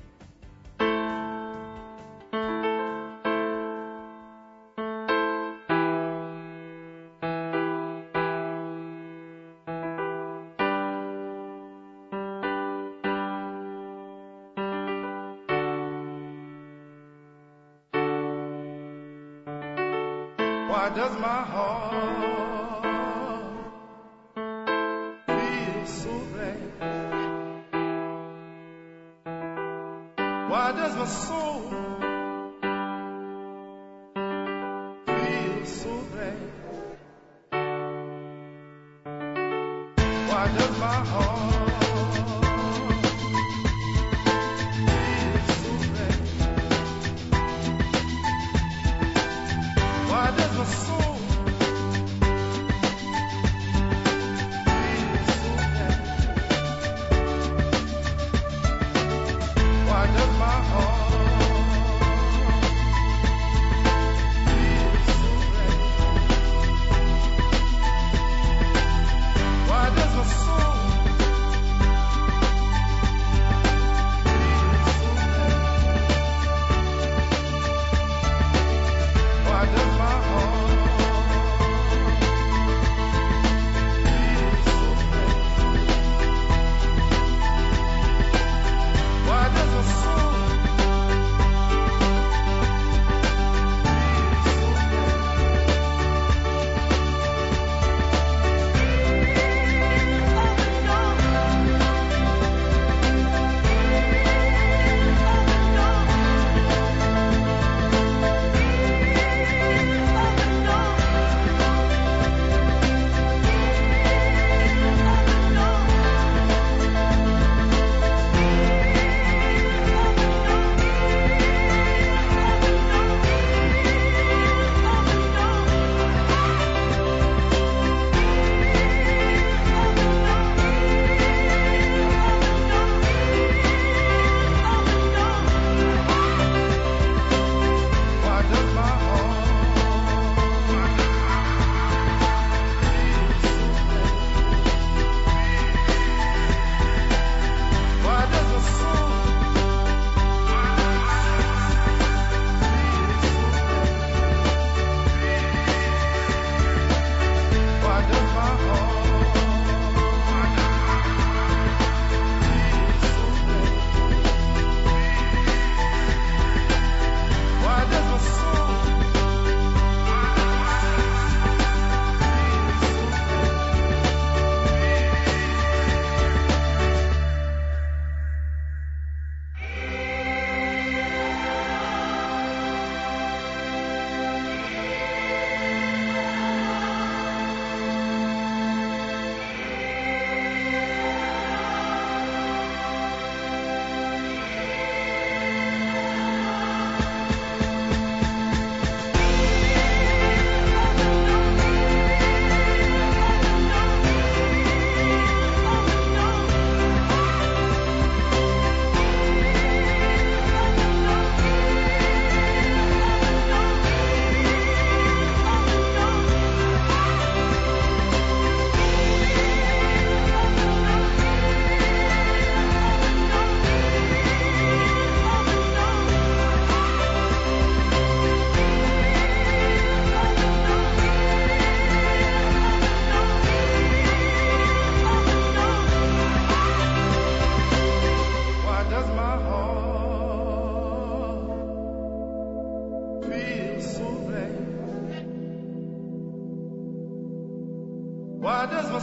Why does my heart feel so bad? Why does my soul feel so bad?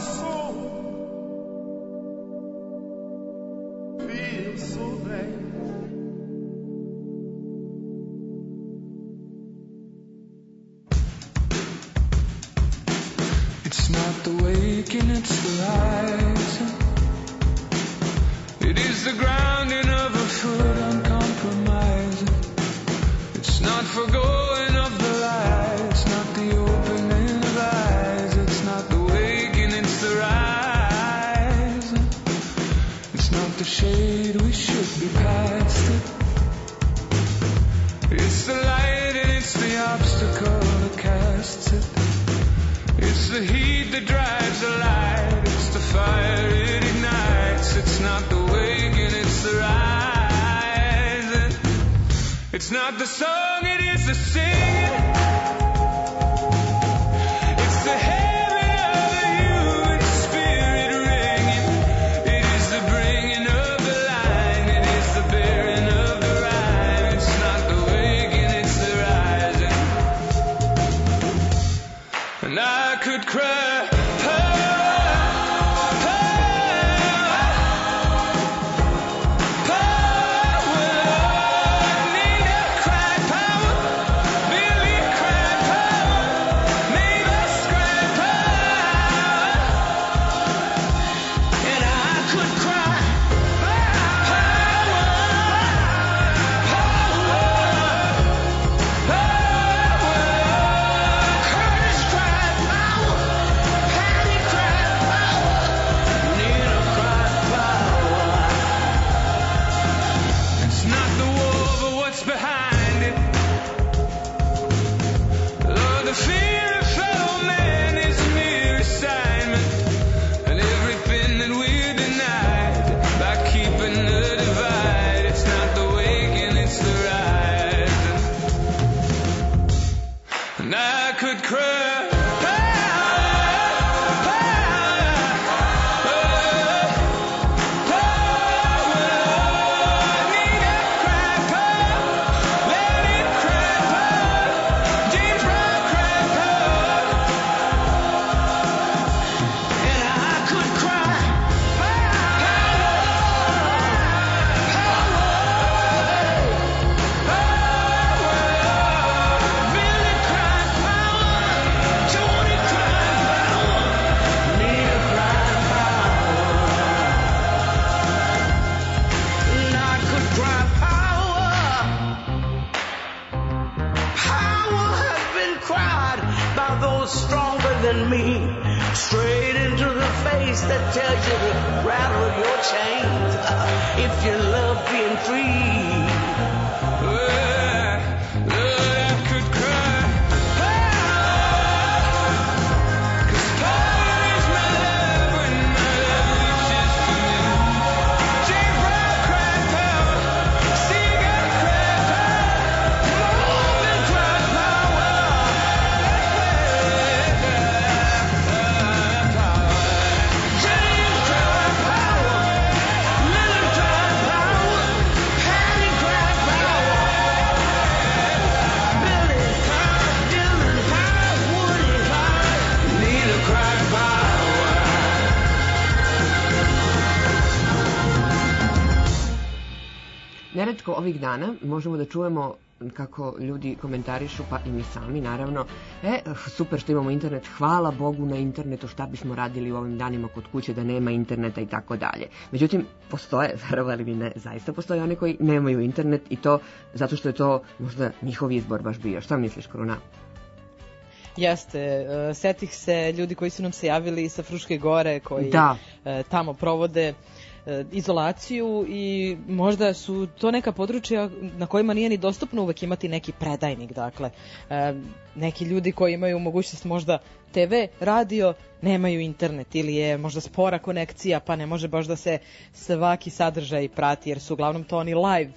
soul feels so bad? It's not the waking, it's the rising. It is the grounding of a foot uncompromising. It's not forgoing of the lights, not the opening of eyes. It's not the waking, it's the rising. It's not the shade, we should be past it. It's the light and it's the obstacle that casts it. It's the heat that drives the light. It's the fire it ignites. It's not the waking, it's the rising. It's not the song, it is the singing. It's the heaven of the human spirit ringing. It is the bringing of the line. It is the bearing of the rhyme. It's not the waking, it's the rising. And I could cry. Neretko ovih dana možemo da čujemo kako ljudi komentarišu, pa i mi sami naravno, super što imamo internet, hvala Bogu na internetu, šta bismo radili u ovim danima kod kuće da nema interneta i tako dalje. Međutim, postoje, verovali vi ne, zaista postoje one koji nemaju internet i to zato što je to možda njihov izbor baš bio. Šta misliš, Kruna? Jeste, setih se ljudi koji su nam se javili sa Fruške gore, koji tamo provode izolaciju i možda su to neka područja na kojima nije ni dostupno uvek imati neki predajnik, dakle neki ljudi koji imaju mogućnost možda TV, radio, nemaju internet ili je možda spora konekcija pa ne može baš da se svaki sadržaj prati jer su uglavnom to oni live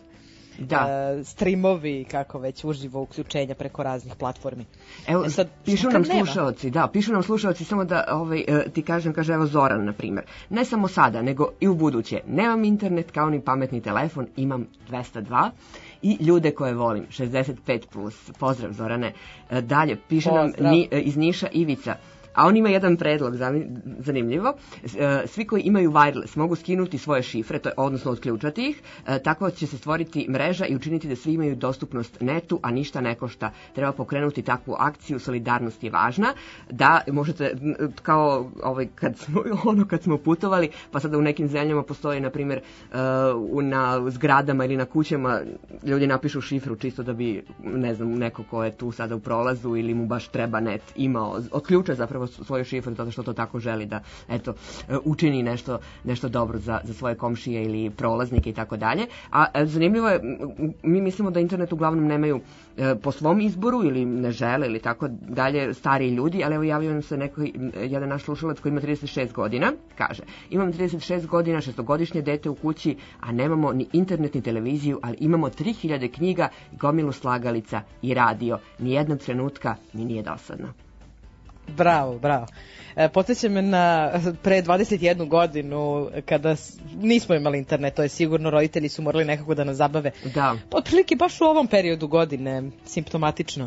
streamovi, kako već uživo uključenja preko raznih platformi. Evo, sad, pišu nam slušalci, samo da ti kažem, kaže evo Zoran, na primjer. Ne samo sada, nego i u buduće. Nemam internet kao ni pametni telefon, imam 202 i ljude koje volim, 65+. Pozdrav, Zorane. Dalje, piše nam iz Niša Ivica. A on ima jedan predlog, zanimljivo. Svi koji imaju wireless mogu skinuti svoje šifre, odnosno odključati ih, tako će se stvoriti mreža i učiniti da svi imaju dostupnost netu, a ništa ne košta. Treba pokrenuti takvu akciju, solidarnost je važna, da možete, kao kad smo putovali, pa sada u nekim zemljama postoji, na primjer, na zgradama ili na kućama, ljudi napišu šifru čisto da bi, ne znam, neko ko je tu sada u prolazu ili mu baš treba net imao, otključa zapravo svoju šifru zato što to tako želi da, eto, učini nešto dobro za svoje komšije ili prolaznike i tako dalje. A zanimljivo je, mi mislimo da internet uglavnom nemaju po svom izboru ili ne žele ili tako dalje stariji ljudi, ali evo javio nam se jedan naš slušalac koji ima 36 godina, kaže, imam 36 godina, 6-godišnje dete u kući, a nemamo ni internet ni televiziju, ali imamo 3000 knjiga, gomilu slagalica i radio. Nijednog trenutka mi nije dosadno. Bravo, bravo. Podsjeća me na pre 21 godinu kada nismo imali internet, to je sigurno, roditelji su morali nekako da nas zabave. Da. Otprilike baš u ovom periodu godine, simptomatično.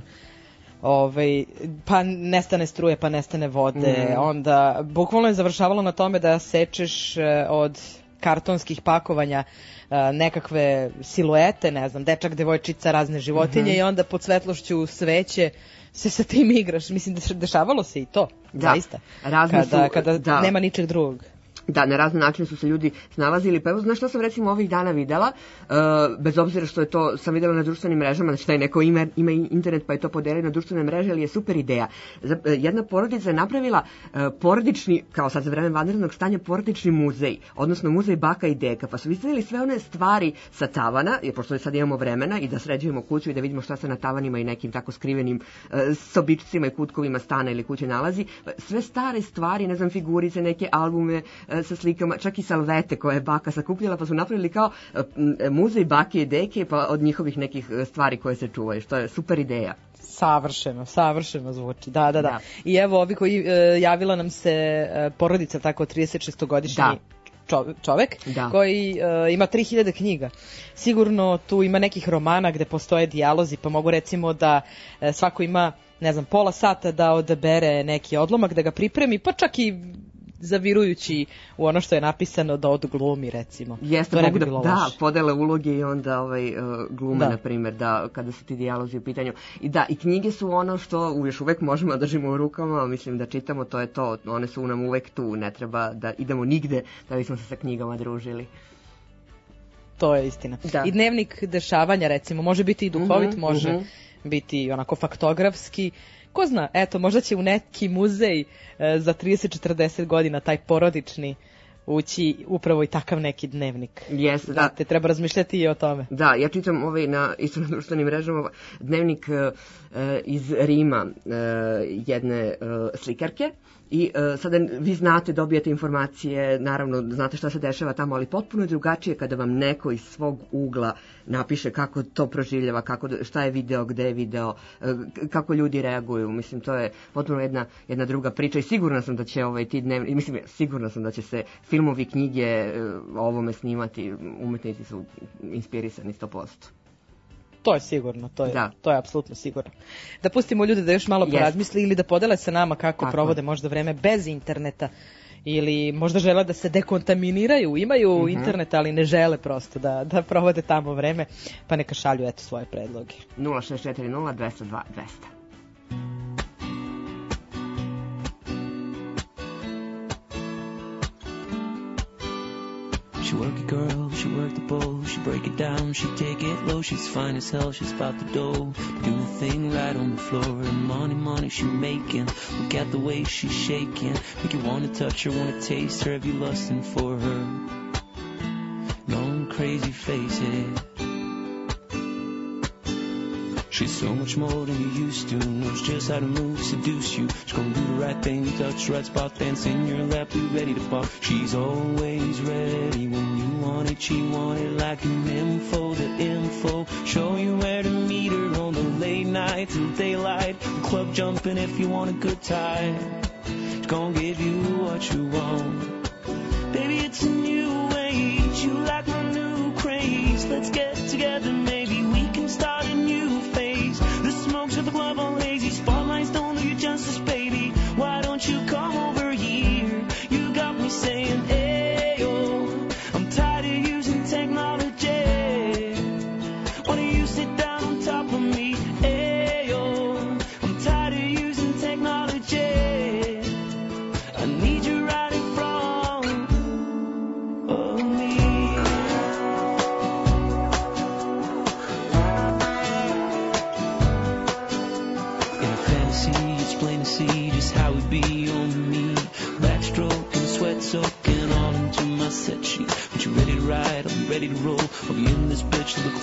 Pa nestane struje, pa nestane vode, onda bukvalno je završavalo na tome da sečeš od kartonskih pakovanja nekakve siluete, ne znam, dečak, devojčica, razne životinje i onda pod svetlošću sveće se sa tim igraš. Mislim, dešavalo se i to, zaista. Kada nema ničeg drugog. Da, na razne načine su se ljudi snalazili. Pa evo, znaš što sam recimo ovih dana videla, bez obzira što je to, sam videla na društvenim mrežama, znači taj neko ima internet pa je to podelio na društvene mreže, ali je super ideja. Jedna porodica je napravila porodični, kao sad za vreme vanrednog stanja, porodični muzej, odnosno muzej baka i deka, pa su izgledali sve one stvari sa tavana, jer pošto sad imamo vremena i da sređujemo kuću i da vidimo šta se na tavanima i nekim tako skrivenim sobičcima i kutkovima stana ili kuće nalazi, sve stare stvari, ne znam, figurice, neke albume sa slikama, čak i salvete koje je baka sakupljala, pa su napravili kao muzej bake i deke, pa od njihovih nekih stvari koje se čuvaju, što je super ideja. Savršeno zvuči, da. I evo ovi koji javila nam se porodica, tako 36-godišnji čovek, koji ima 3000 knjiga. Sigurno tu ima nekih romana gde postoje dijalozi, pa mogu recimo da svako ima, ne znam, pola sata da odabere neki odlomak, da ga pripremi, pa čak i zavirujući u ono što je napisano da odglumi, recimo. Jeste, mogu da podele uloge i onda glume, na primjer, da kada su ti dijalozi u pitanju. I knjige su ono što još uvek možemo da držimo u rukama, mislim da čitamo, to je to, one su nam uvek tu, ne treba da idemo nigde da bismo se sa knjigama družili. To je istina. Da. I dnevnik dešavanja, recimo, može biti i duhovit, može biti onako faktografski. Ko zna, eto, možda će u neki muzej za 30-40 godina taj porodični ući upravo i takav neki dnevnik. Jeste, da. Te treba razmišljati i o tome. Da, ja čitam isto na društvenim mrežama dnevnik iz Rima jedne slikarke. I sada vi znate, dobijate informacije, naravno znate šta se dešava tamo, ali potpuno je drugačije kada vam neko iz svog ugla napiše kako to proživljava, šta je video, gde je video, kako ljudi reaguju. Mislim, to je potpuno jedna druga priča i sigurna sam da će sigurna sam da će se filmovi, knjige o ovome snimati, umetnici su inspirisani 100%. To je sigurno, to je apsolutno sigurno. Da pustimo ljude da još malo porazmisli ili da podele sa nama kako provode možda vreme bez interneta ili možda žele da se dekontaminiraju, imaju internet, ali ne žele prosto da provode tamo vreme, pa neka šalju svoje predloge. 0640 202 200. She work it, girl, she work the bowl, she break it down, she take it low, she's fine as hell, she's about the dough, doing the thing right on the floor, and money she making, look at the way she's shaking, make you wanna touch her, wanna taste her, have you lusting for her, going crazy, face it. She's so much more than you used to, knows just how to move, seduce you. She's gonna do the right thing, touch the right spot, dance in your lap, be ready to pop. She's always ready when you want it, she want it like an info, the info. Show you where to meet her on the late night till daylight. The club jumping if you want a good time. She's gonna give you what you want. Baby, it's a new age, you like my new craze. Let's get together, maybe we can start a new phase. The smokes of the club all lazy, spotlights don't do you justice, baby. Why don't you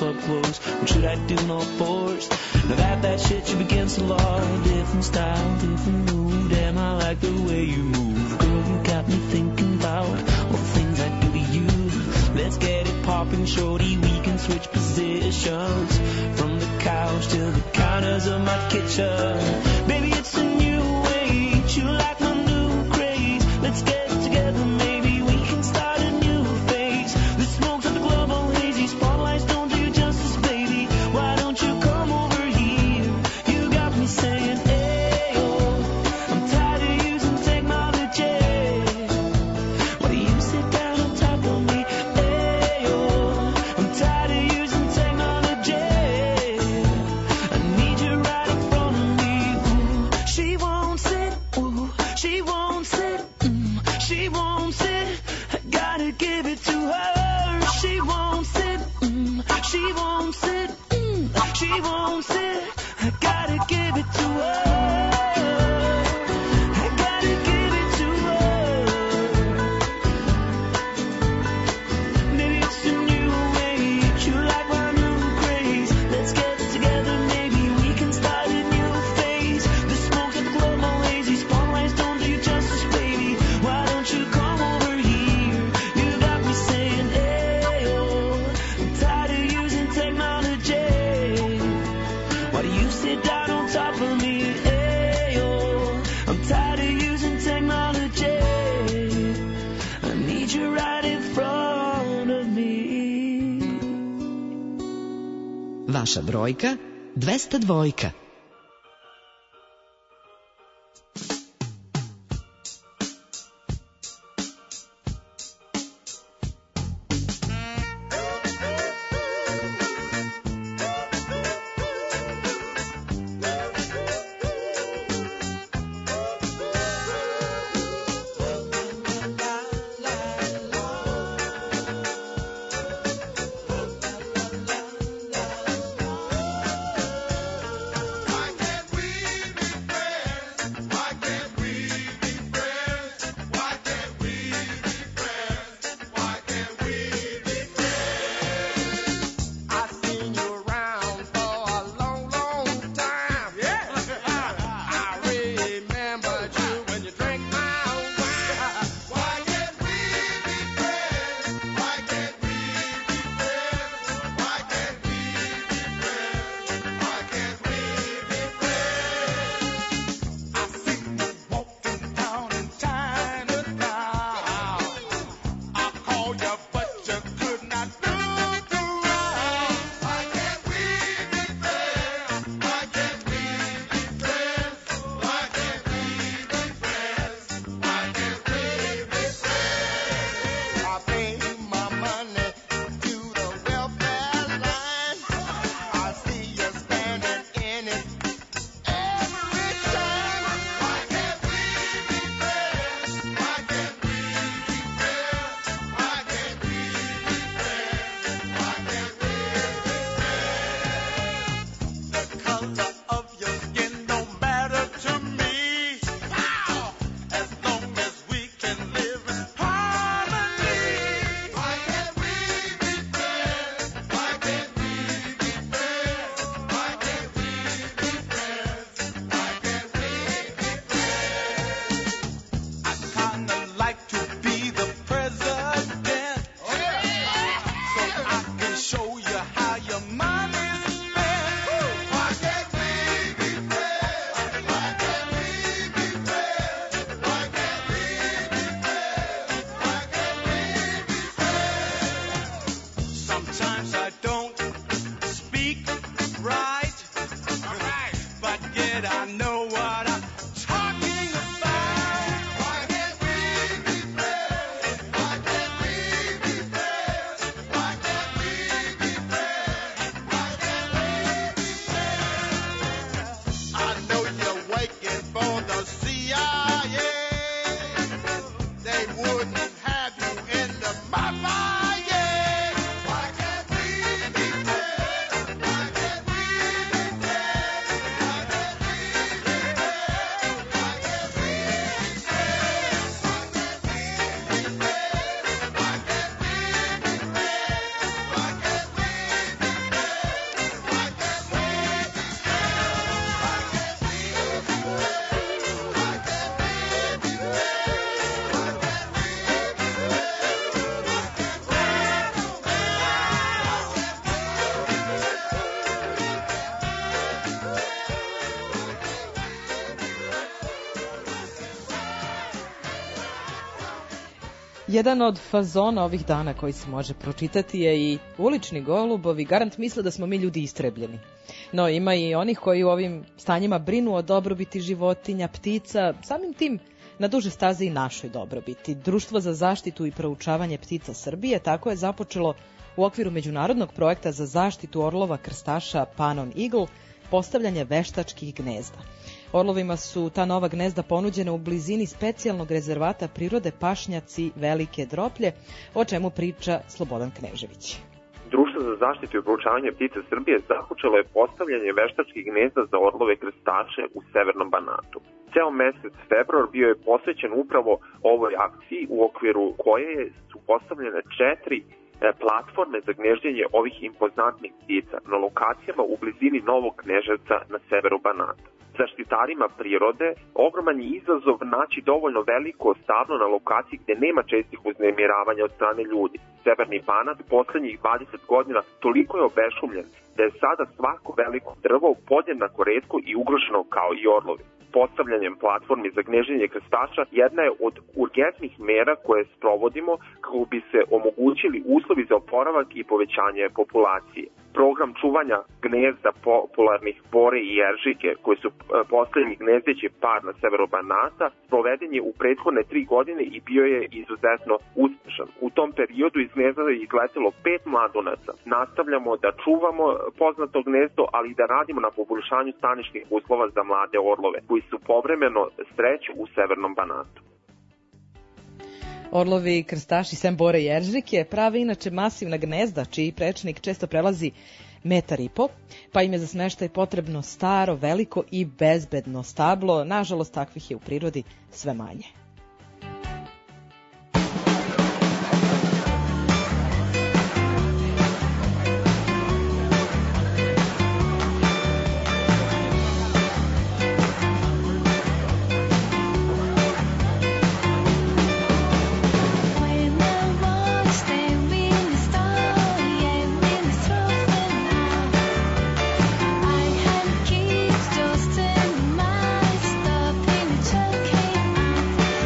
club clothes. What should I do on all fours? Now that shit you against the law. Different style, different mood. Damn, I like the way you move. Girl, you got me thinking about all the things I do to you. Let's get it poppin', shorty. We can switch positions from the couch to the counters of my kitchen. Baby, it's a new age. You like my new craze. Let's get together, maybe we can start a new phase. The smoke's of the global hazy spotlights don't do you justice, baby. Why don't you come over here? You got me saying, hey, oh, I'm tired of using technology. Why do you sit down on top of me? Hey, oh, I'm tired of using technology. I need you right in front of me. Ooh, she won't sit. Ooh, she won't sit. She won't sit. I gotta give it to her. She won't sit. She won't sit. She won't sit. I gotta give it to her. I gotta give it to her. Maybe it's a new age. You like my new craze. Let's get together. Maybe we can start a new phase. The smoke's of the global hazy spotlights don't do you justice, baby. Why don't you come over here? You got me saying, hey, oh, I'm tired of using technology. Why do you sit down on top of me? Hey, oh, I'm tired of using technology. I need you right in front of me. Vaša brojka 202. Jedan od fazona ovih dana koji se može pročitati je i ulični golubovi garant misle da smo mi ljudi istrebljeni. No ima i onih koji u ovim stanjima brinu o dobrobiti životinja, ptica, samim tim na duže staze i našoj dobrobiti. Društvo za zaštitu i proučavanje ptica Srbije tako je započelo u okviru međunarodnog projekta za zaštitu orlova krstaša Panon Eagle postavljanje veštačkih gnezda. Orlovima su ta nova gnezda ponuđena u blizini specijalnog rezervata prirode Pašnjaci Velike Droplje, o čemu priča Slobodan Knežević. Društvo za zaštitu i proučavanje ptica Srbije započelo je postavljanje veštačkih gnezda za orlove krstaše u Severnom Banatu. Ceo mesec februar bio je posvećen upravo ovoj akciji u okviru koje su postavljene 4 platforme za gnezdenje ovih impozantnih ptica na lokacijama u blizini Novog Kneževca na severu Banata. Zaštitarima prirode ogroman je izazov naći dovoljno veliko stablo na lokaciji gde nema čestih uznemiravanja od strane ljudi. Severni Banat poslednjih 20 godina toliko je obešumljen da je sada svako veliko drvo podjednako retko i ugroženo kao i orlovi. Postavljanjem platformi za gnezdenje krstaša jedna je od urgentnih mera koje sprovodimo kako bi se omogućili uslovi za oporavak i povećanje populacije. Program čuvanja gnezda popularnih bore i jeržike, koji su poslednji gnezdeći par na severu Banata, proveden je u prethodne 3 godine i bio je izuzetno uspešan. U tom periodu iz gnezda je izletelo 5 mladunaca. Nastavljamo da čuvamo poznato gnezdo, ali i da radimo na poboljšanju staničnih uslova za mlade orlove, koji su povremeno streću u severnom Banatu. Orlovi krstaši sem bore i jeržike prave inače masivna gnezda, čiji prečnik često prelazi 1,5 metar, pa im je za smeštaj potrebno staro, veliko i bezbedno stablo. Nažalost, takvih je u prirodi sve manje. Keeps just in my stuff in the truck.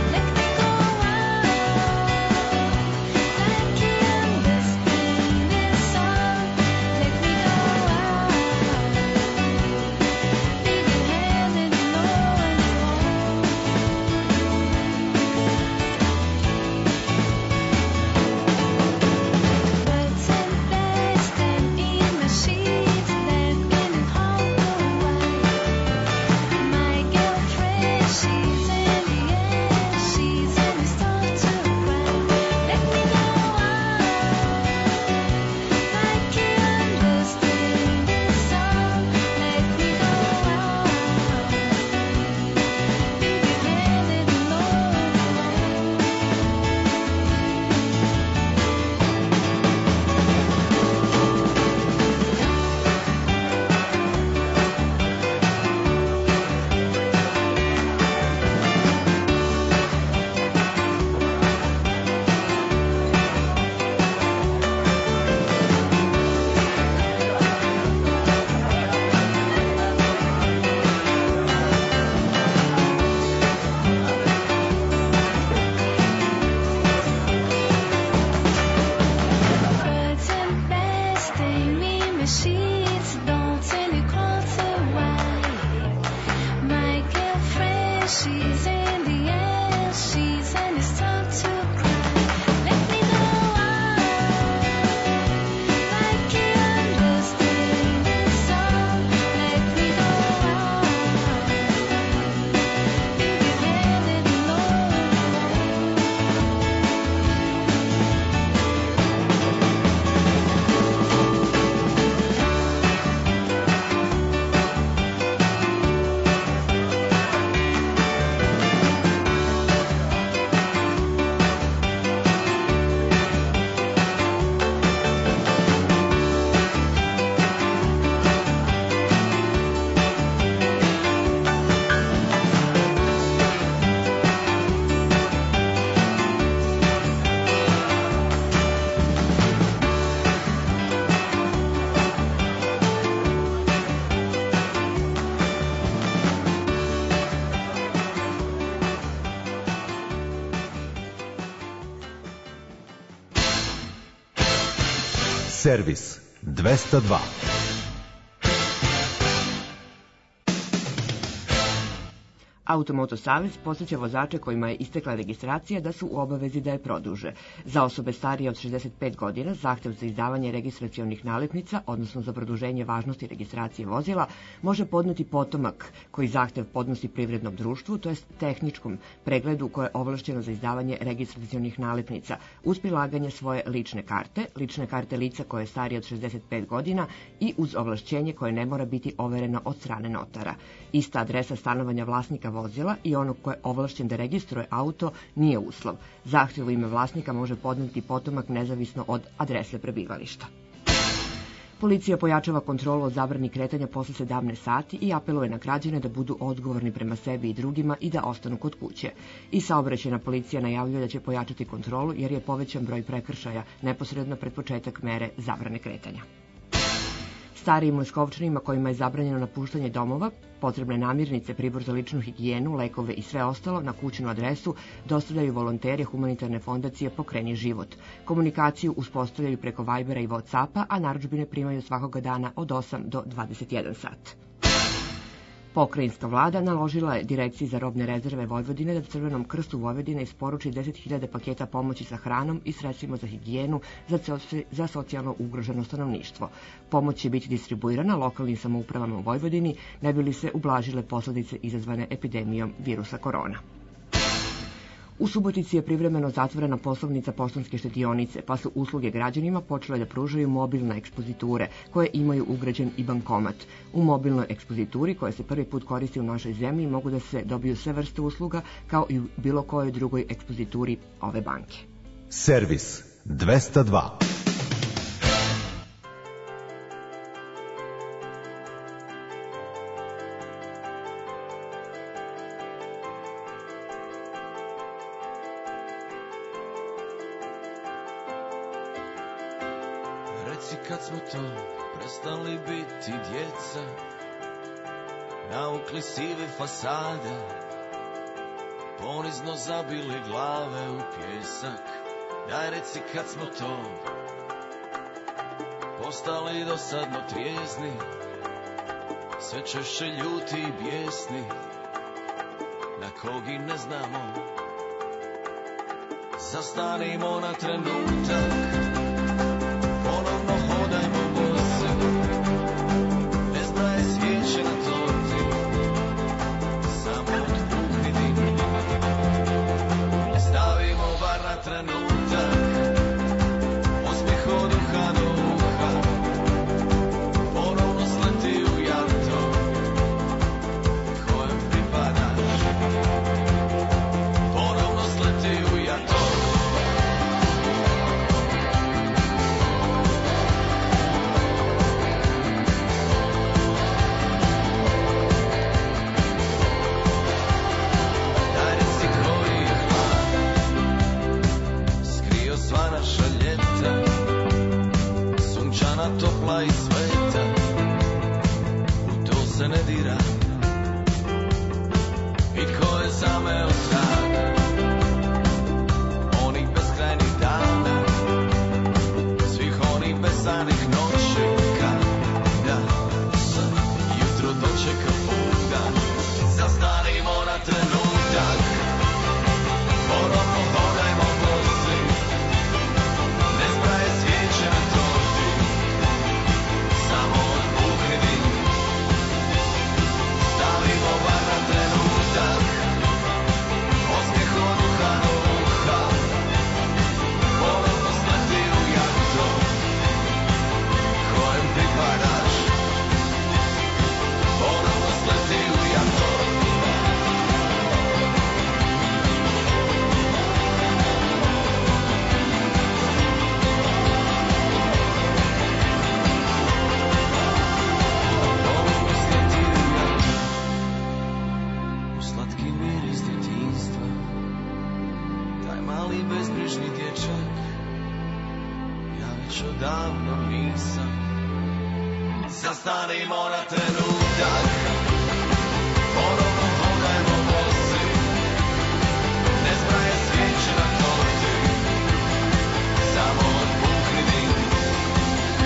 Servis 202. Automoto savez podsjeća vozače kojima je istekla registracija da su u obavezi da je produže. Za osobe starije od 65 godina zahtev za izdavanje registracionih nalepnica, odnosno za produženje važnosti registracije vozila, može podneti potomak koji zahtev podnosi privrednom društvu, to jest tehničkom pregledu koje je ovlašćeno za izdavanje registracionih nalepnica, uz prilaganje svoje lične karte lica koje je starije od 65 godina i uz ovlašćenje koje ne mora biti overeno od strane notara. Ista adresa stanovanja vlasnika vozila i onog ko je ovlašćen da registruje auto nije uslov. Zahtjev u ime vlasnika može podneti potomak nezavisno od adrese prebivališta. Policija pojačava kontrolu o zabrani kretanja posle 17 sati i apeluje na građane da budu odgovorni prema sebi i drugima i da ostanu kod kuće. I saobraćajna policija najavljuje da će pojačati kontrolu jer je povećan broj prekršaja neposredno pred početak mere zabrane kretanja. Starijim Leskovčanima kojima je zabranjeno napuštanje domova, potrebne namirnice, pribor za ličnu higijenu, lekove i sve ostalo na kućnu adresu dostavljaju volonteri humanitarne fondacije Pokreni život. Komunikaciju uspostavljaju preko Vibera i Whatsappa, a narudžbine primaju svakoga dana od 8 do 21 sat. Pokrajinska vlada naložila je Direkciji za robne rezerve Vojvodine da Crvenom krstu Vojvodine isporuči 10.000 paketa pomoći sa hranom i sredstvima za higijenu za socijalno ugroženo stanovništvo. Pomoć će biti distribuirana lokalnim samoupravama u Vojvodini, ne bi li se ublažile posljedice izazvane epidemijom virusa korona. U Subotici je privremeno zatvorena poslovnica Poštanske štedionice, pa su usluge građanima počele da pružaju mobilne ekspoziture, koje imaju ugrađen i bankomat. U mobilnoj ekspozituri, koja se prvi put koristi u našoj zemlji, mogu da se dobiju sve vrste usluga, kao i u bilo kojoj drugoj ekspozituri ove banke. Servis 202. Kad smo to prestali biti djeca, naukli sive fasade, ponizno zabili glave u pjesak. Daj reci kad smo to postali dosadno trijezni, sve češće ljuti i bijesni, na kog i ne znamo. Zastanimo na trenutak, ponovno hodajmo bosi, ne zbraje svijeće na torti, samo otpuhni dim. Stavimo bar na trenutak osmijeh od uha do uha, ponovno sleti u jato kojem pripadaš, ponovno sleti u jato. Sva naša ljeta, sunčana, topla i sveta, u to se ne dira. I tko je zameo trag onih beskrajnih dana, svih onih besanih noći, kada se jutro dočeka budan. Zastanimo na trenutak, ponovno hodajmo bosi, ne zbraje svijeće na torti, samo otpuhni dim. Stavimo bar na trenutak osmijeh od uha do uha, ponovno sleti u jato kojem pripadaš, ponovno sleti u jato. Slatki miris djetinjstva, taj mali bezbrižni dječak, ja već odavno nisam. Zastanimo na trenutak, ponovno hodajmo bosi, ne zbraje svijeće na torti, samo otpuhni dim.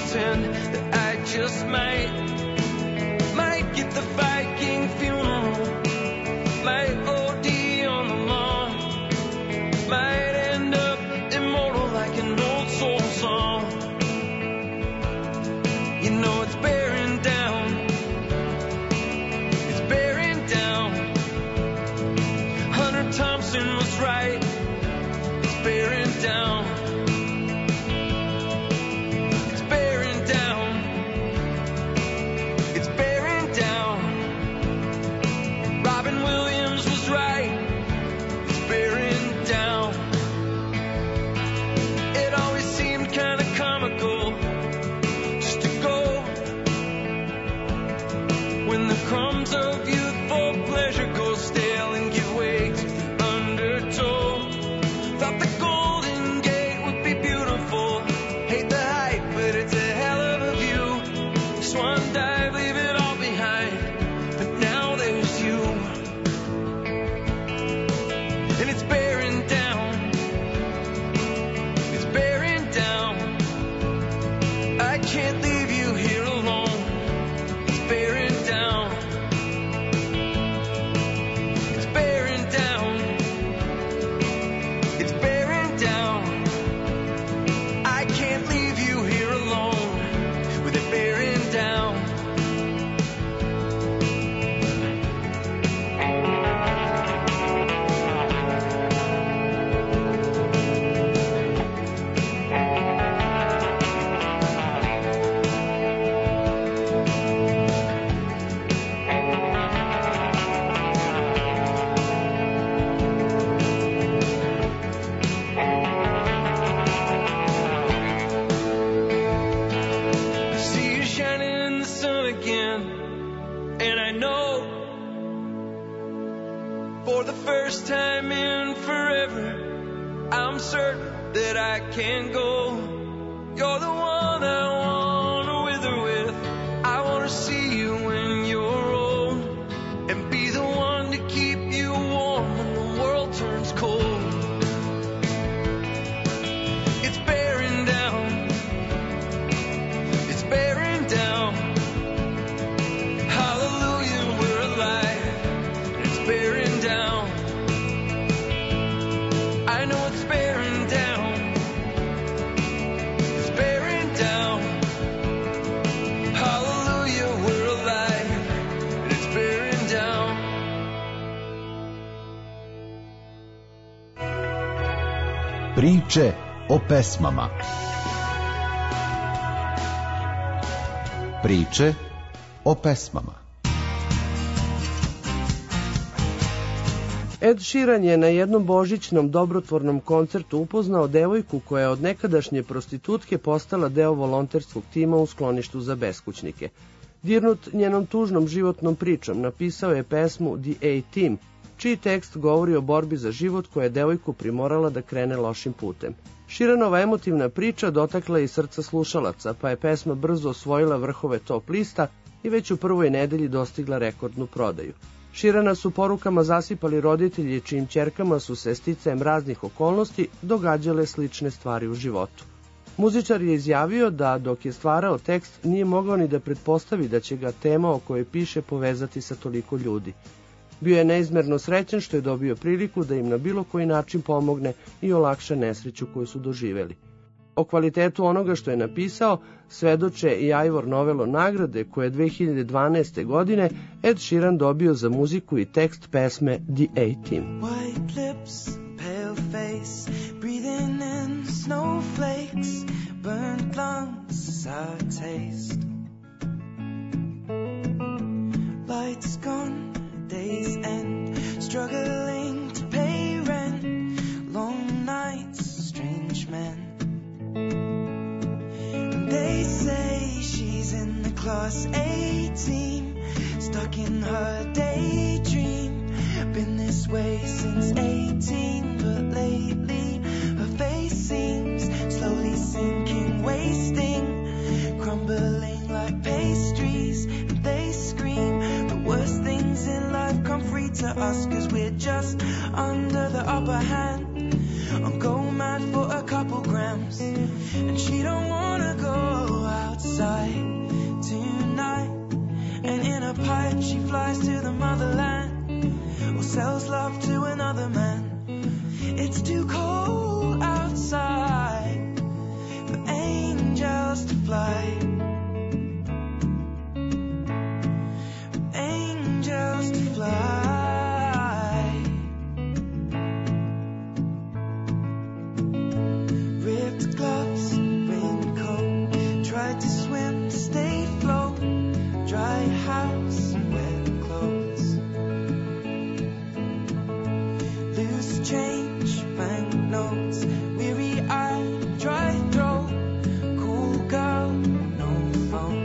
pretend that I just might get the Viking funeral, might OD on the lawn, might end up immortal like an old soul song. You know it's bearing down, it's bearing down. Hunter Thompson was right, it's bearing down. It's bearing down, it's bearing down. Robin Williams was right, it's bearing down. It always seemed kind of comical just to go when the crumbs of youthful pleasure go stale and give way to the undertow. Thought the Golden Gate would be beautiful, hate the hype, but it's a hell of a view. Swan dive, leave it all behind, but now there's you. And it's bearing down, it's bearing down. I can't leave you here alone, it's bearing down. It's bearing down, it's bearing down. I can't leave you here alone with it bearing down. I see you shining in the sun again, and I know for the first time in forever, I'm certain that I can go. You're the one I wanna wither with. I wanna see you when you're old, and be the one to keep you warm when the world turns cold. It's bearing down, it's bearing down. Hallelujah, we're alive, and it's bearing down. I know it's bearing down, it's bearing down. Hallelujah, we're alive, and it's bearing down. Priče o pesmama. Priče o pesmama. Ed Sheeran je na jednom božićnom dobrotvornom koncertu upoznao devojku koja je od nekadašnje prostitutke postala deo volonterskog tima u skloništu za beskućnike. Dirnut njenom tužnom životnom pričom, napisao je pesmu The A-Team, čiji tekst govori o borbi za život koja je devojku primorala da krene lošim putem. Sheeranova emotivna priča dotakla je i srca slušalaca, pa je pesma brzo osvojila vrhove top lista i već u prvoj nedelji dostigla rekordnu prodaju. Sheerana su porukama zasipali roditelji čijim ćerkama su se sticajem raznih okolnosti događale slične stvari u životu. Muzičar je izjavio da dok je stvarao tekst nije mogao ni da pretpostavi da će ga tema o kojoj piše povezati sa toliko ljudi. Bio je neizmerno srećan što je dobio priliku da im na bilo koji način pomogne i olakša nesreću koju su doživeli. O kvalitetu onoga što je napisao svedoče i Ivor Novello nagrade koje je 2012. godine Ed Sheeran dobio za muziku i tekst pesme The A-Team. White lips, pale face, breathing in snowflakes, burnt lungs, sour taste. Lights gone, days end, struggling to pay rent, long nights, strange men. They say she's in the class A team, stuck in her daydream. Been this way since 18, but lately her face seems slowly sinking, wasting, crumbling like pastries. And they scream the worst things in life come free to us, 'cause we're just under the upper hand. I'm going mad for a couple grams. And she don't wanna go outside tonight. And in a pipe she flies to the motherland, or sells love to another man. It's too cold outside for angels to fly. For angels to fly. Ripped gloves, raincoat, tried to swim, stayed afloat. Dry house, wet clothes. Loose change, banknotes, weary-eyed, dry throat. Cool girl, no phone.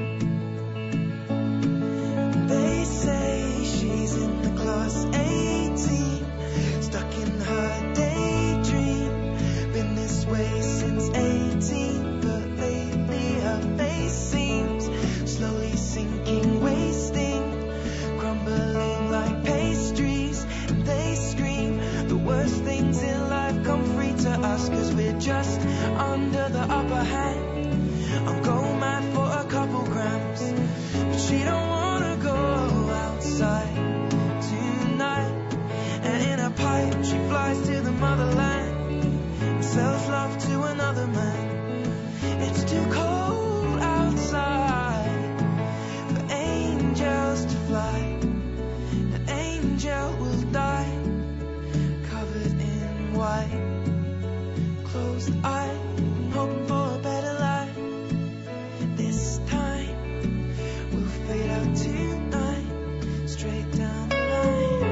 They say she's in the class 18, stuck in her daydream. Been this way since 18, but lately her face seems slowly sinking, wasting, crumbling like pastries. And they scream the worst things in life come free to us, 'cause we're just under the upper hand. I'm going mad for a couple grams, but she don't wanna go outside tonight. And in a pipe she flies to the motherland and sells love to another man. It's too cold outside for angels to fly. An angel will die covered in white. Closed eye, hoping for a better life. This time we'll fade out tonight, straight down the line.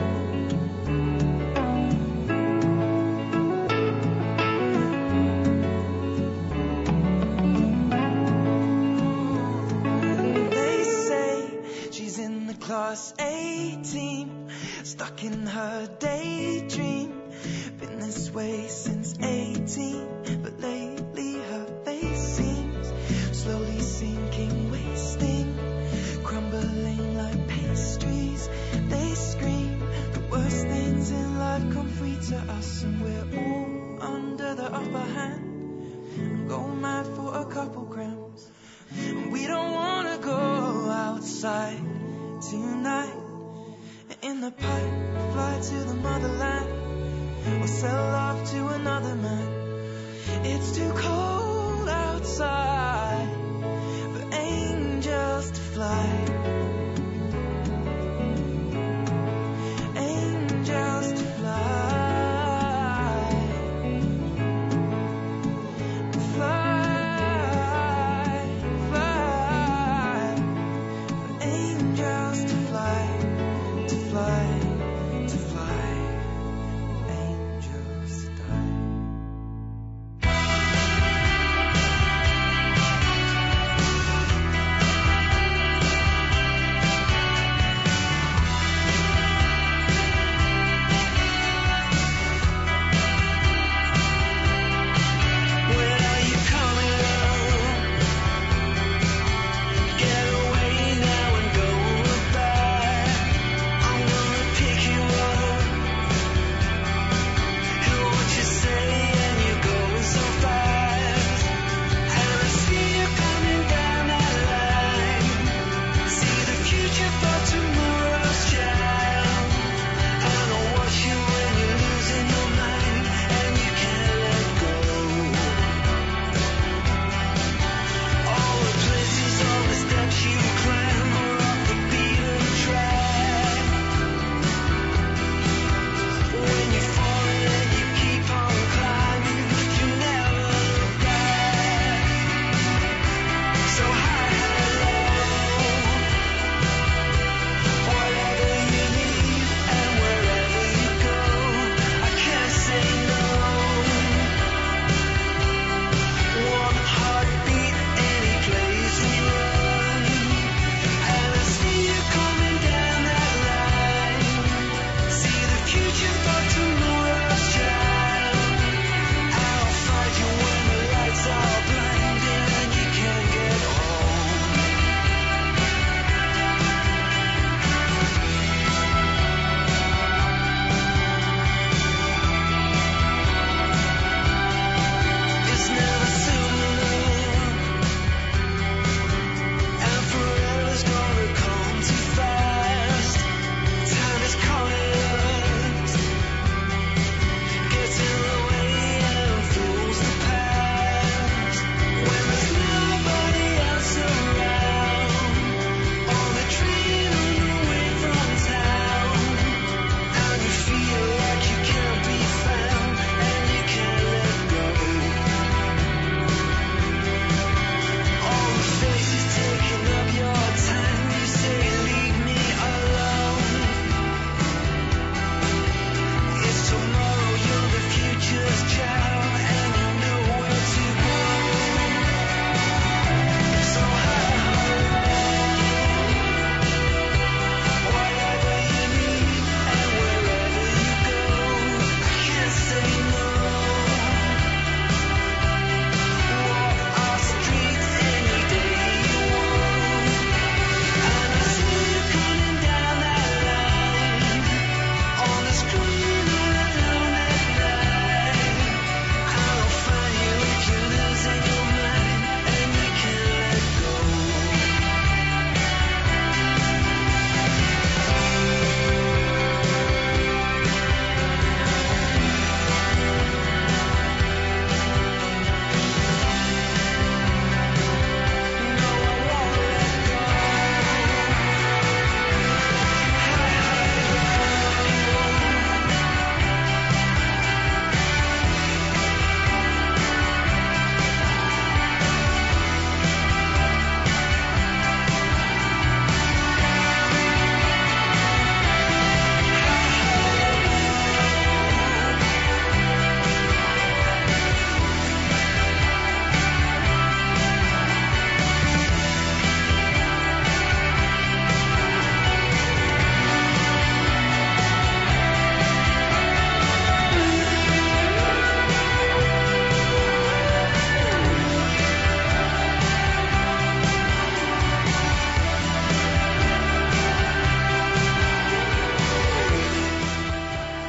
They say she's in the class 18, stuck in her daydream. Been this way since 18, but lately her face seems slowly sinking, wasting, crumbling like pastries. They scream the worst things in life come free to us, and we're all under the upper hand. I'm going mad for a couple grams, and we don't wanna go outside tonight. In the pipe, fly to the motherland, or sell love to another man. It's too cold outside for angels to fly. Angels to fly. Fly, fly. For angels to fly, to fly, to fly. Angels die.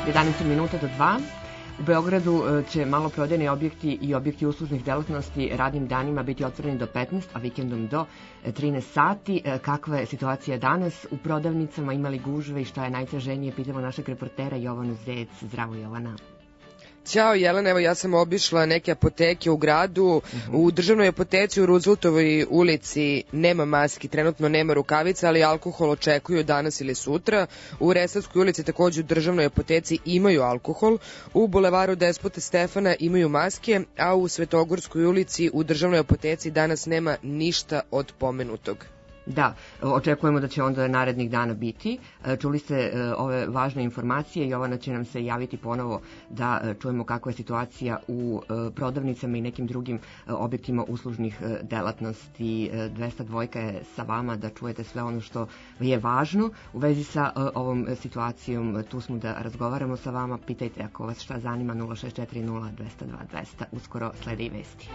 11 minuta do 2. U Beogradu će maloprodajni objekti i objekti uslužnih delatnosti radnim danima biti otvoreni do 15, a vikendom do 13 sati. Kakva je situacija danas u prodavnicama, imali gužve i šta je najtraženije? Pitamo našeg reportera Jovanu Zec. Zdravo, Jovana. Ćao Jelena, evo ja sam obišla neke apoteke u gradu. U državnoj apoteci u Rooseveltovoj ulici nema maski, trenutno nema rukavica, ali alkohol očekuju danas ili sutra. U Resavskoj ulici takođe u državnoj apoteci imaju alkohol. U bulevaru Despote Stefana imaju maske, a u Svetogorskoj ulici u državnoj apoteci danas nema ništa od pomenutog. Da, očekujemo da će onda narednih dana biti. Čuli ste ove važne informacije, Jovana će nam se javiti ponovo da čujemo kakva je situacija u prodavnicama i nekim drugim objektima uslužnih delatnosti. 202 je sa vama da čujete sve ono što je važno u vezi sa ovom situacijom. Tu smo da razgovaramo sa vama. Pitajte ako vas šta zanima, 0640 202 200. Uskoro slede i vesti.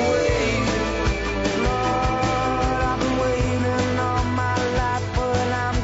Lord, I've been waiting all my life, but I'm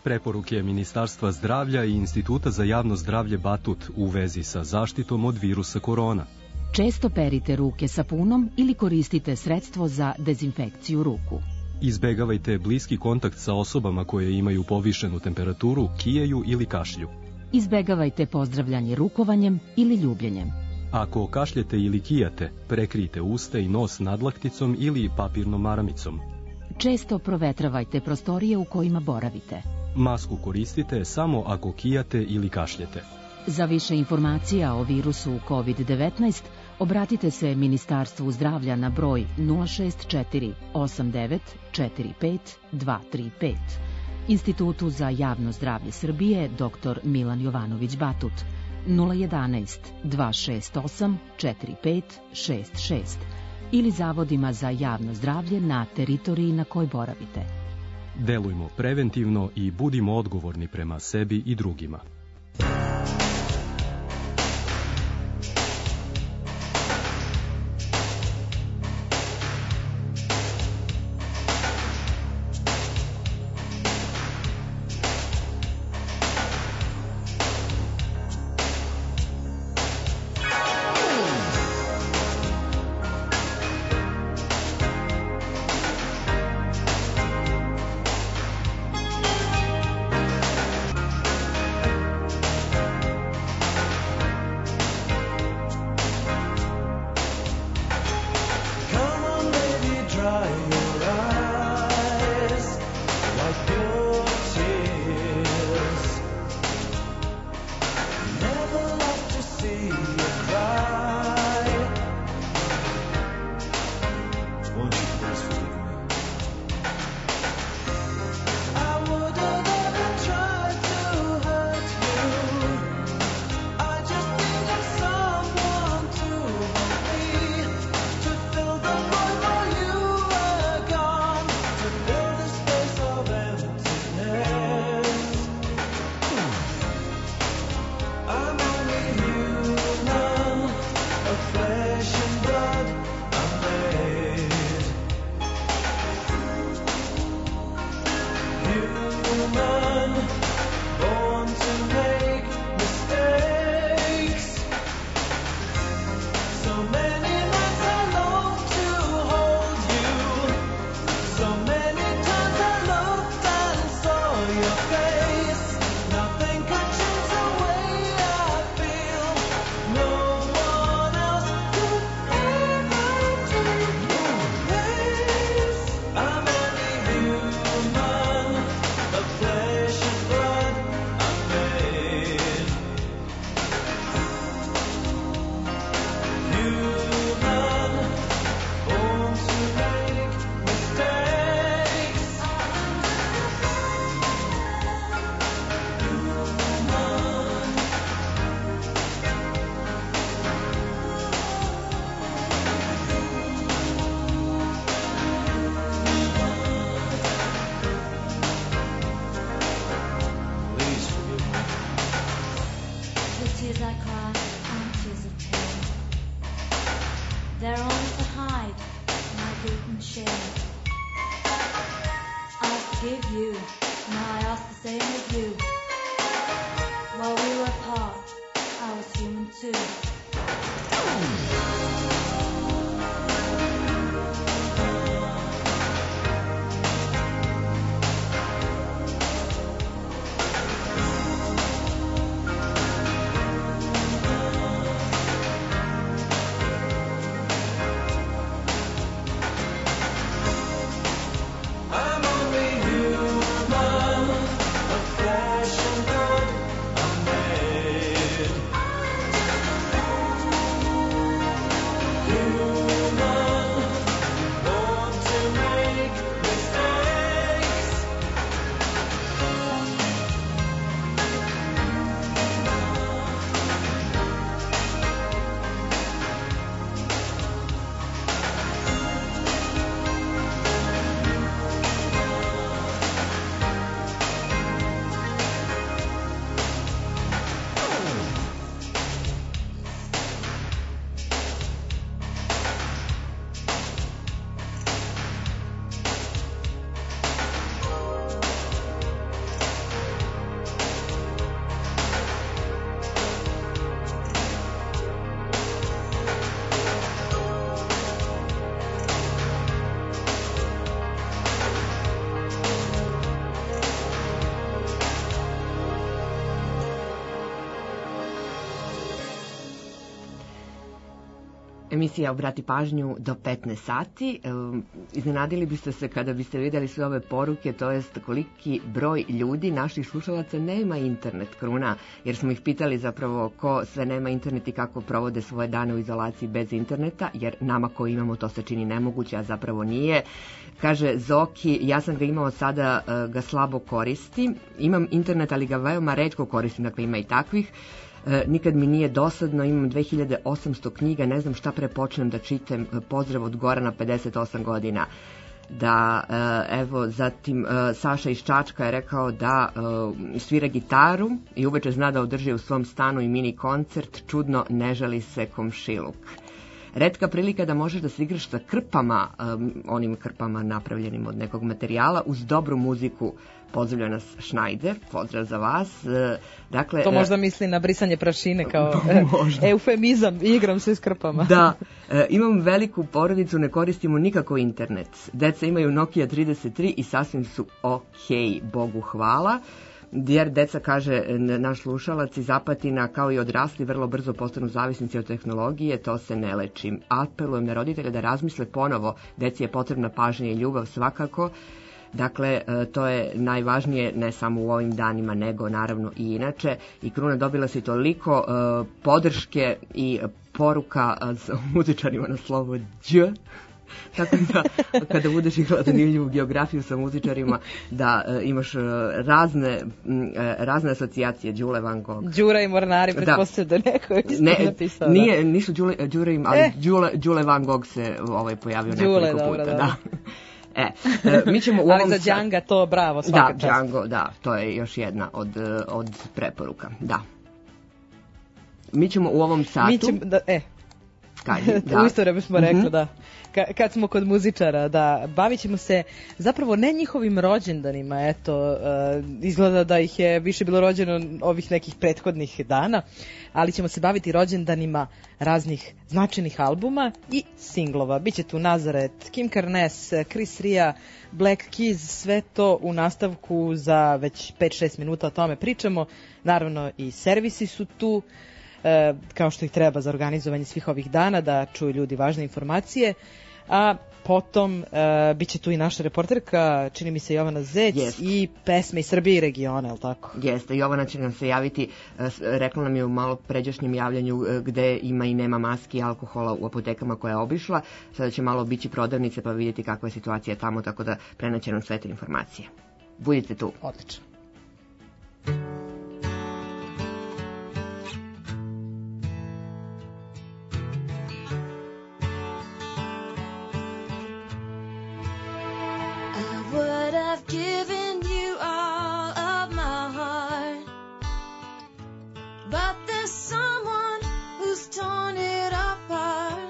Preporuke Ministarstva zdravlja i Instituta za javno zdravlje Batut u vezi sa zaštitom od virusa korona. Često perite ruke sapunom ili koristite sredstvo za dezinfekciju ruku. Izbegavajte bliski kontakt sa osobama koje imaju povišenu temperaturu, kijeju ili kašlju. Izbegavajte pozdravljanje rukovanjem ili ljubljenjem. Ako kašljete ili kijate, prekrijte usta i nos nadlakticom ili papirnom maramicom. Često provetravajte prostorije u kojima boravite. Masku koristite samo ako kijate ili kašljete. Za više informacija o virusu COVID-19 obratite se Ministarstvu zdravlja na broj 064 89 45 235. Institutu za javno zdravlje Srbije dr. Milan Jovanović Batut 011 268 4566 ili zavodima za javno zdravlje na teritoriji na kojoj boravite. Delujmo preventivno i budimo odgovorni prema sebi i drugima. Come on, baby, dry your eyes, wipe your tears. Never love to see you cry. Won't you please forgive me? I wouldn't ever try to hurt you. I just needed someone to hold me, to fill the void while you were gone, to fill the space of emptiness. I'm only human, of flesh and blood I'm made. Human, born to make mistakes. So many nights I long to hold you. So many times I looked and saw your face. Nothing could change the way I feel. No one else could ever take your place. I'm only human, of flesh and blood I'm made. Human, born to make mistakes. Please forgive me. The tears I cry aren't tears of pain. They're only to hide my guilt and shame. I forgive you, now I ask the same of you. While we were apart, I was human too. I'm only human, of flesh and blood I'm made. Emisija Obrati pažnju do 15 sati. Iznenadili biste se kada biste vidjeli sve ove poruke, to jest koliki broj ljudi, naših slušalaca, nema internet, Kruna, jer smo ih pitali zapravo ko sve nema internet i kako provode svoje dane u izolaciji bez interneta, jer nama koji imamo to se čini nemoguće, a zapravo nije. Kaže Zoki, ja sam ga imao, sada ga slabo koristim. Imam internet, ali ga veoma retko koristim, dakle ima i takvih. Nikad mi nije dosadno, imam 2800 knjiga, ne znam šta prepočnem da čitam. Pozdrav od Gorana, 58 godina. Da, evo, zatim Saša iz Čačka je rekao da svira gitaru i uveče zna da održi u svom stanu i mini koncert, čudno ne žali se komšiluk. Retka prilika da možeš da se igraš sa krpama, onim krpama napravljenim od nekog materijala, uz dobru muziku. Pozdravlja nas Schneider, pozdrav za vas. Dakle, to možda misli na brisanje prašine kao eufemizam, igram se s krpama. Da, imam veliku porodicu, ne koristimo nikako internet. Deca imaju Nokia 33 i sasvim su okej, Bogu hvala. Jer deca, kaže naš slušalac iz Apatina, kao i odrasli, vrlo brzo postanu zavisnici od tehnologije, to se ne leči. Apelujem na roditelje da razmisle ponovo, deci je potrebna pažnja i ljubav svakako. Dakle, to je najvažnije ne samo u ovim danima, nego naravno i inače. I Kruna, dobila si toliko podrške i poruka s muzičarima na slovo Đ. Tako da, kada budeš igrala zanimljivu geografiju sa muzičarima, da imaš razne asocijacije. Đule Van Gogh. Đura i Mornari, pretpostavljam da neko je napisao. Nisu Đure im, ali Đule Van Gogh se pojavio nekoliko puta. Da. Mi ćemo u ovom ali za Djanga to bravo, svaka čast. Da, Django, da, to je još jedna od preporuka, da. Mi ćemo u ovom satu... U isto vreme smo rekli, da. Kad smo kod muzičara, da, bavit ćemo se zapravo ne njihovim rođendanima, eto, izgleda da ih je više bilo rođeno ovih nekih prethodnih dana, ali ćemo se baviti rođendanima raznih značajnih albuma i singlova. Biće tu Nazaret, Kim Carnes, Chris Ria, Black Keys, sve to u nastavku za već 5-6 minuta o tome pričamo. Naravno i servisi su tu, kao što ih treba za organizovanje svih ovih dana, da čuju ljudi važne informacije. A potom bit će tu i naša reporterka, čini mi se Jovana Zec, i pesme iz Srbije i regiona, je li tako? Jeste, Jovana će nam se javiti, rekla nam je u malo pređašnjem javljanju gde ima i nema maski i alkohola u apotekama koja je obišla. Sada će malo obići prodavnice pa vidjeti kakva je situacija tamo, tako da prenaće nam sve te informacije. Budite tu. Odlično. Given you all of my heart, but there's someone who's torn it apart,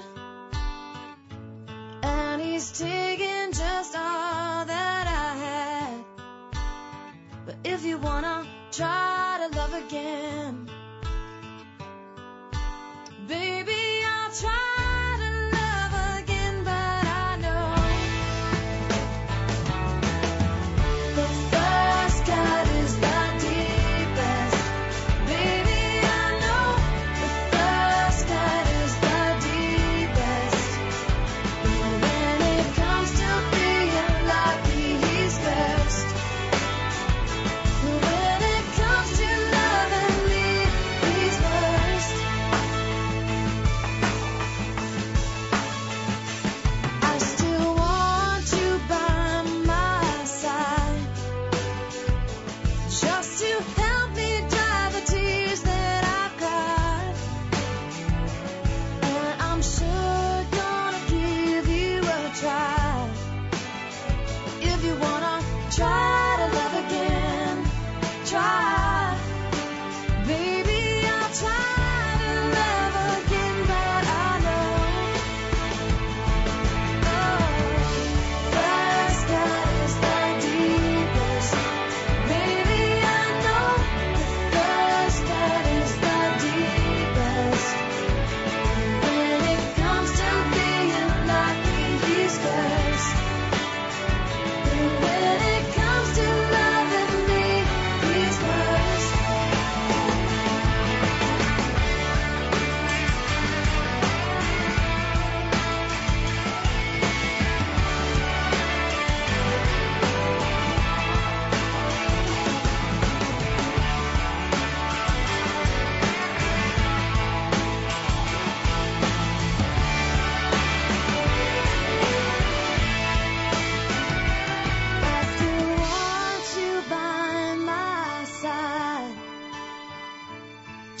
and he's taken just all that I had. But if you wanna try to love again, baby, I'll try.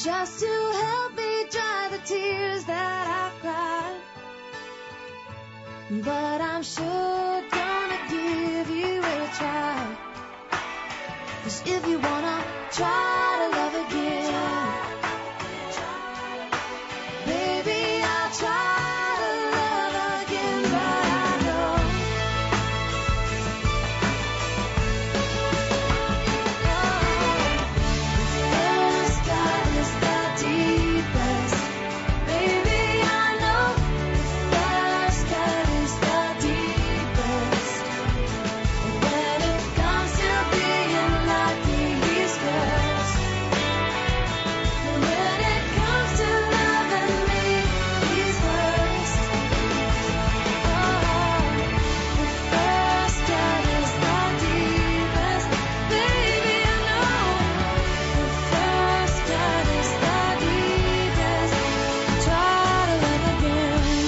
just to help me dry the tears that I cried. But I'm sure gonna give you a try. 'Cause if you wanna try to love again, baby, I'll try to love again. But I know first cut is the deepest. Baby, I know first cut is the deepest. When it comes to being like these girls, when it comes to loving me, he's worst. Oh, the first cut is the deepest. Baby, I know the first cut is the deepest. Try to love again.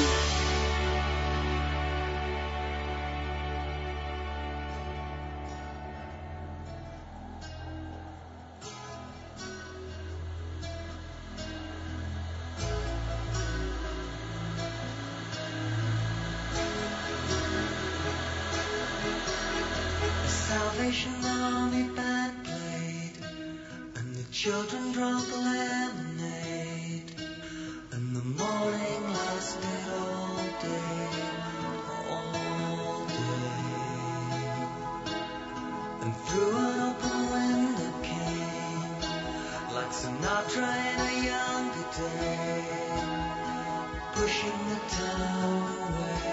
The Salvation Army band played, and the children drank the lemonade, and the morning lasted all day, all day. And through an open window came, like Sinatra in a younger day, pushing the town away.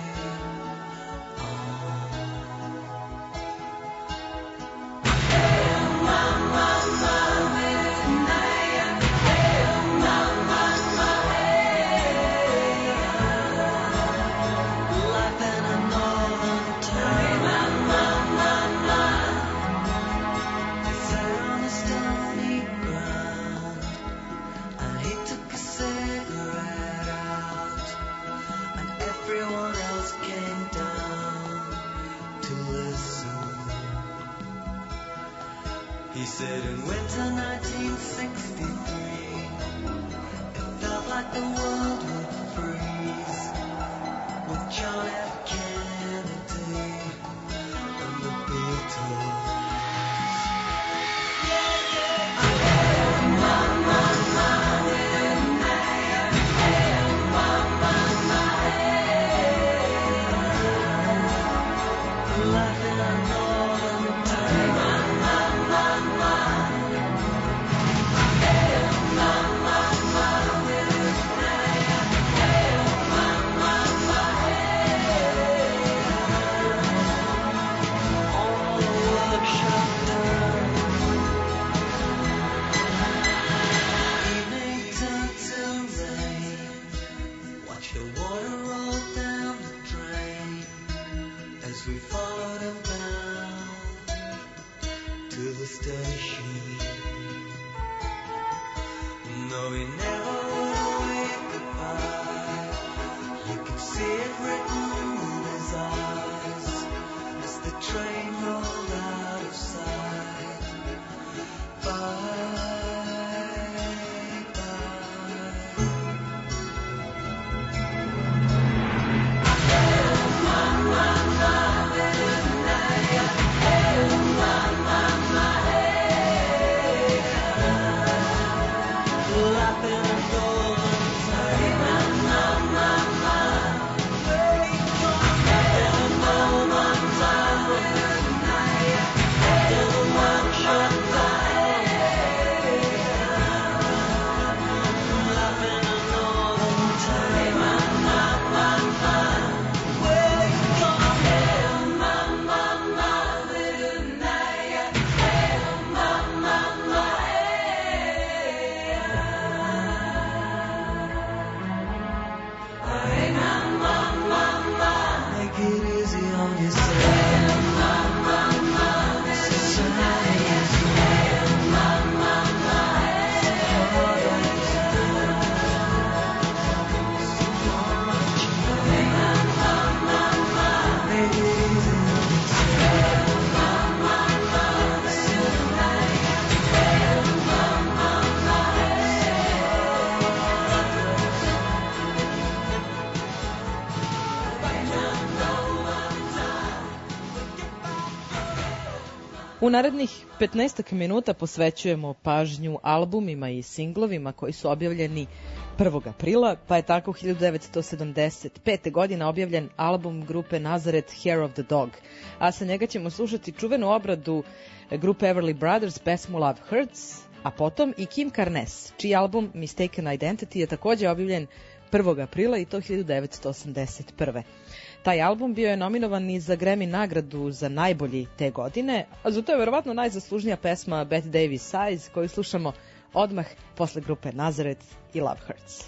He said in winter 1963, it felt like the world would freeze with John F. Kennedy and the Beatles. Laughing on northern time. Evening turned to rain. Watch the water roll down the drain as we followed him down to the station. No, he never would wave goodbye. You could see it written in his eyes as the train rolled out of sight. Bye, laughing U narednih 15 minuta posvećujemo pažnju albumima i singlovima koji su objavljeni 1. aprila, pa je tako 1975. godine objavljen album grupe Nazareth Hair of the Dog, a sa njega ćemo slušati čuvenu obradu grupe Everly Brothers, pesmu Love Hurts, a potom i Kim Carnes, čiji album Mistaken Identity je takođe objavljen 1. aprila i to 1981. Taj album bio je nominovan i za Grammy nagradu za najbolji te godine, a za to je verovatno najzaslužnija pesma Bette Davis Size koju slušamo odmah posle grupe Nazareth i Love Hurts.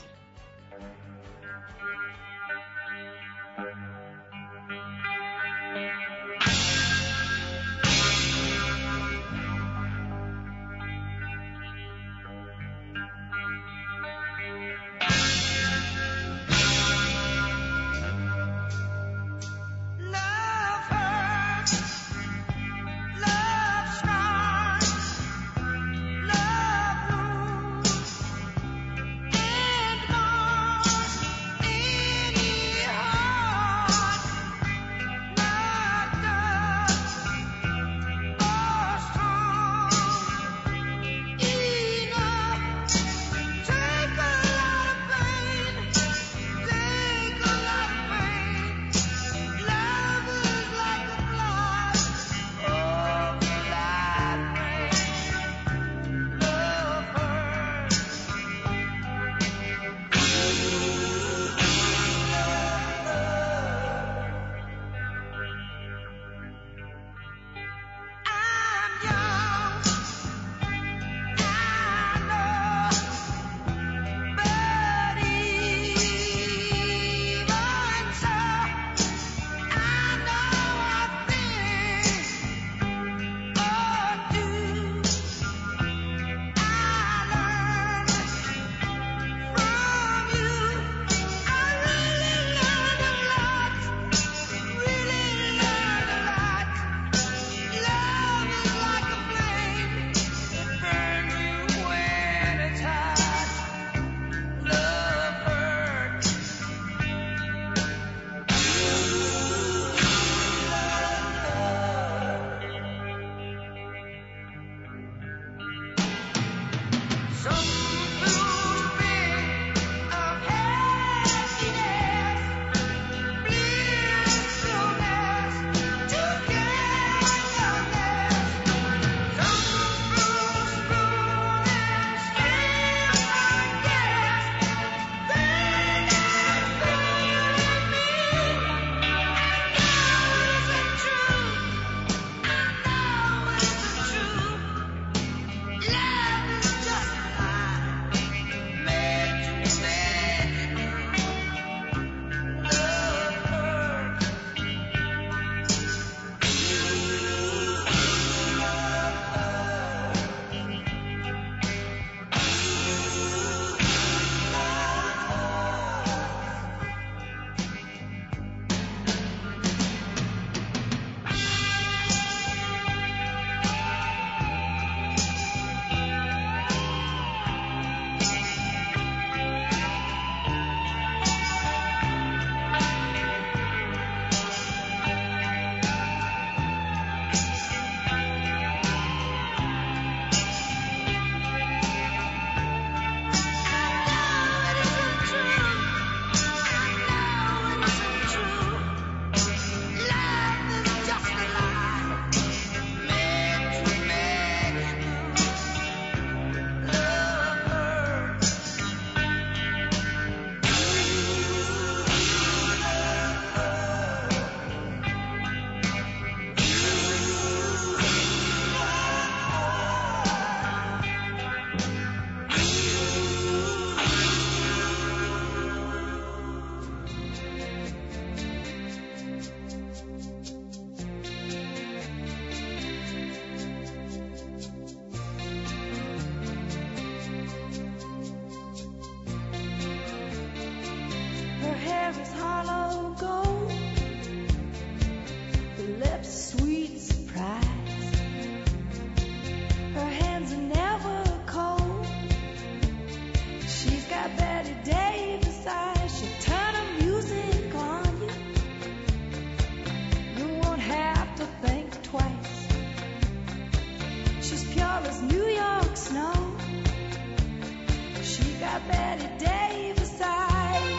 tall as New York snow. She got Betty Davis eyes,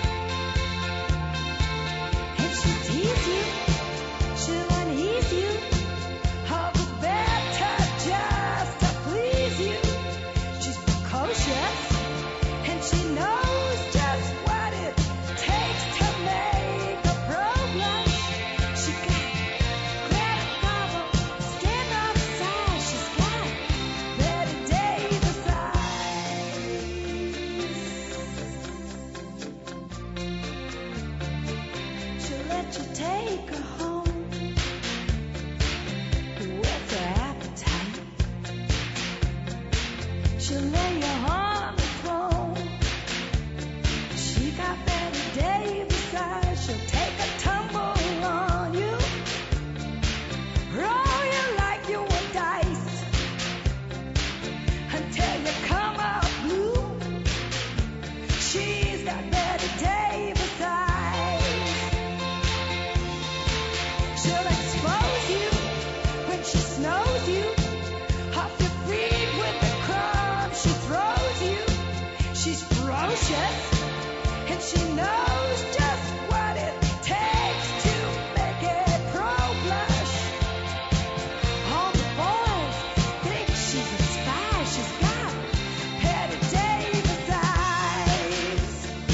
and she'll tease you, she'll unease you, all the better just to please you. She's precocious, and she knows just what it takes to make a pro blush. She got Greta Garbo, stand up size. She's got Betty Davis eyes. She'll let you take her home with her appetite. She'll lay you on the throne. She got Betty Davis eyes. She'll take a tumble on you, roll you like you were dice until you come out blue. She's got Betty Davis eyes. She'll expose you when she snows you off your feet with the crumbs she throws you. She's ferocious, and she knows just what it takes to make it pro blush. All the boys think she's a spy. She's got Betty Davis eyes.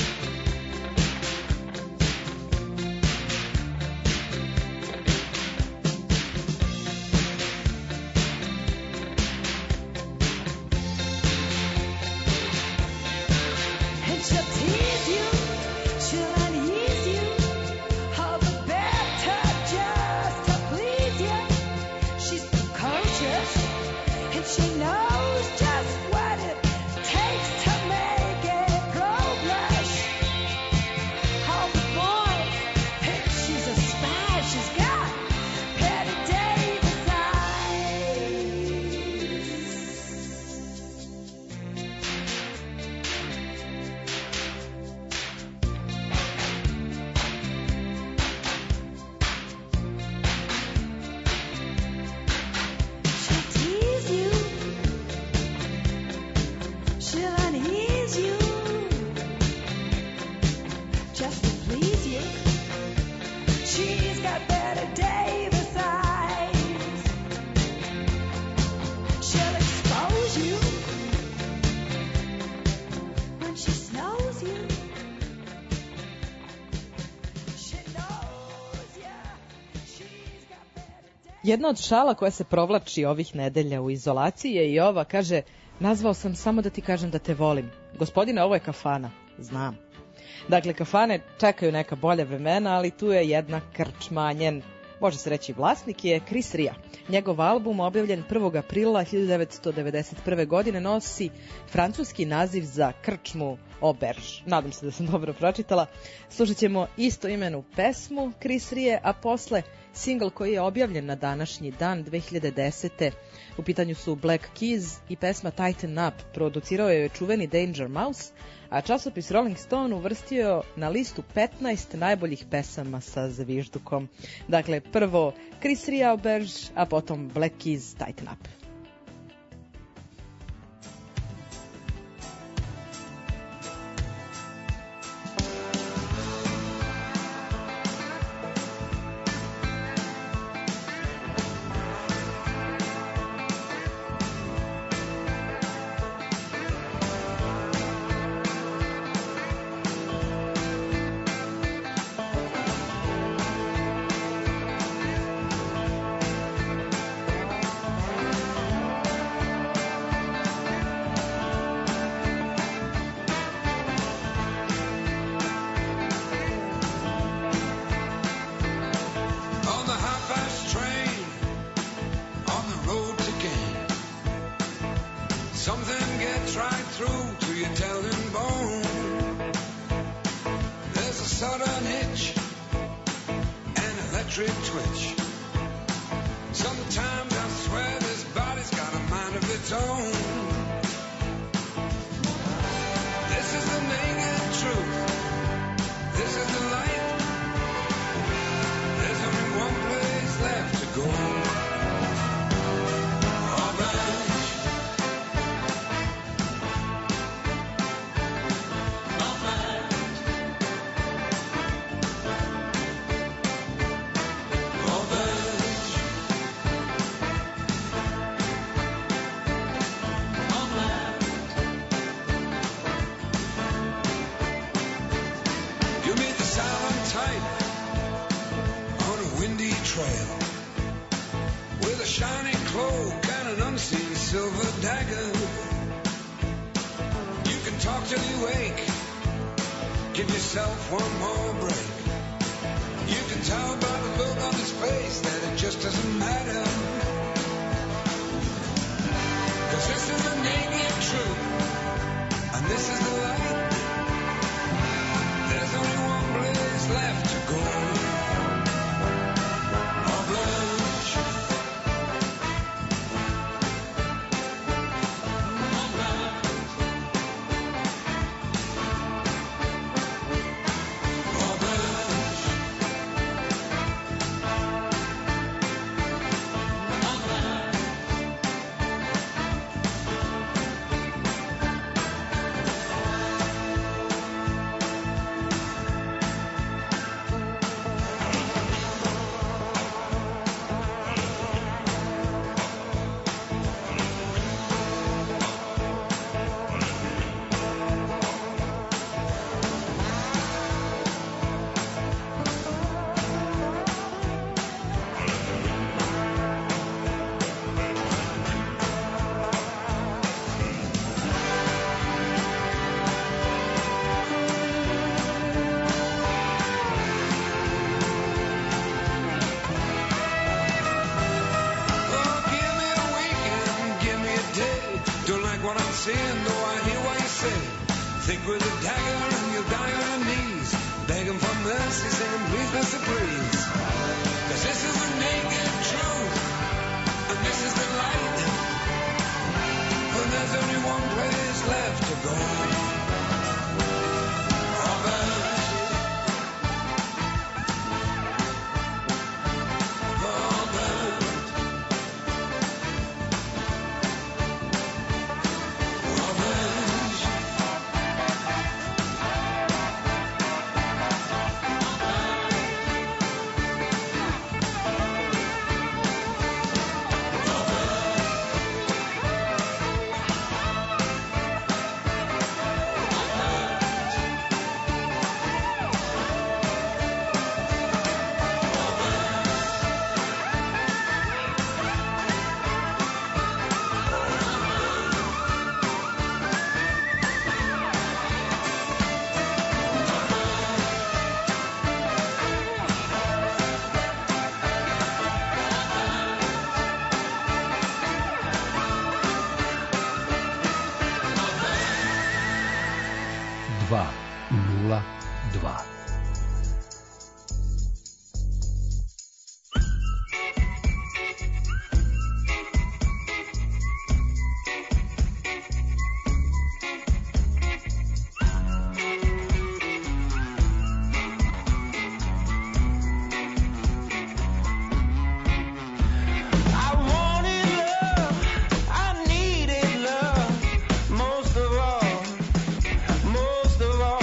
And she'll tease you, she'll unease you, all the better just to please you. She's precocious, and she knows just what it takes to make it pro blush. All the boys think she's a spy. She's got Betty Davis eyes. She'll tease you, she'll unease you, just to please you. She's got Betty Davis eyes. She'll expose you when she snows you. She knows ya. She's got Jedna od šala koja se provlači ovih nedelja u izolaciji je i ova, kaže, nazvao sam samo da ti kažem da te volim. Gospodine, ovo je kafana. Znam. Dakle, kafane čekaju neka bolja vremena, ali tu je jedna krčma. Njen, može se reći, vlasnik je Chris Ria. Njegov album, objavljen 1. aprila 1991. godine, nosi francuski naziv za krčmu Auberge. Nadam se da sam dobro pročitala. Slušat ćemo istoimenu pesmu Chris Rie, a posle singl koji je objavljen na današnji dan 2010. U pitanju su Black Keys i pesma Tighten Up. Producirao je čuveni Danger Mouse, a časopis Rolling Stone uvrstio na listu 15 najboljih pesama sa zviždukom. Dakle, prvo Chris Ria Auberge, a potom Black Keys Tighten Up. sudden hitch, an electric twitch. Sometimes I swear this body's got a mind of its own. This is the naked truth. This is the light. There's only one place left to go. Auburn. till you wake. Give yourself one more break. You can tell by the look on his face that it just doesn't matter. 'Cause this is the naked truth, and this is the light. There's only one place left to go. Our blush. Saying, though I hear what you say. Think with a dagger and you'll die on your knees. Begging for mercy, saying, please, mercy, please. 'Cause this is the naked truth, and this is the light. And there's only one place left to go. Most of all,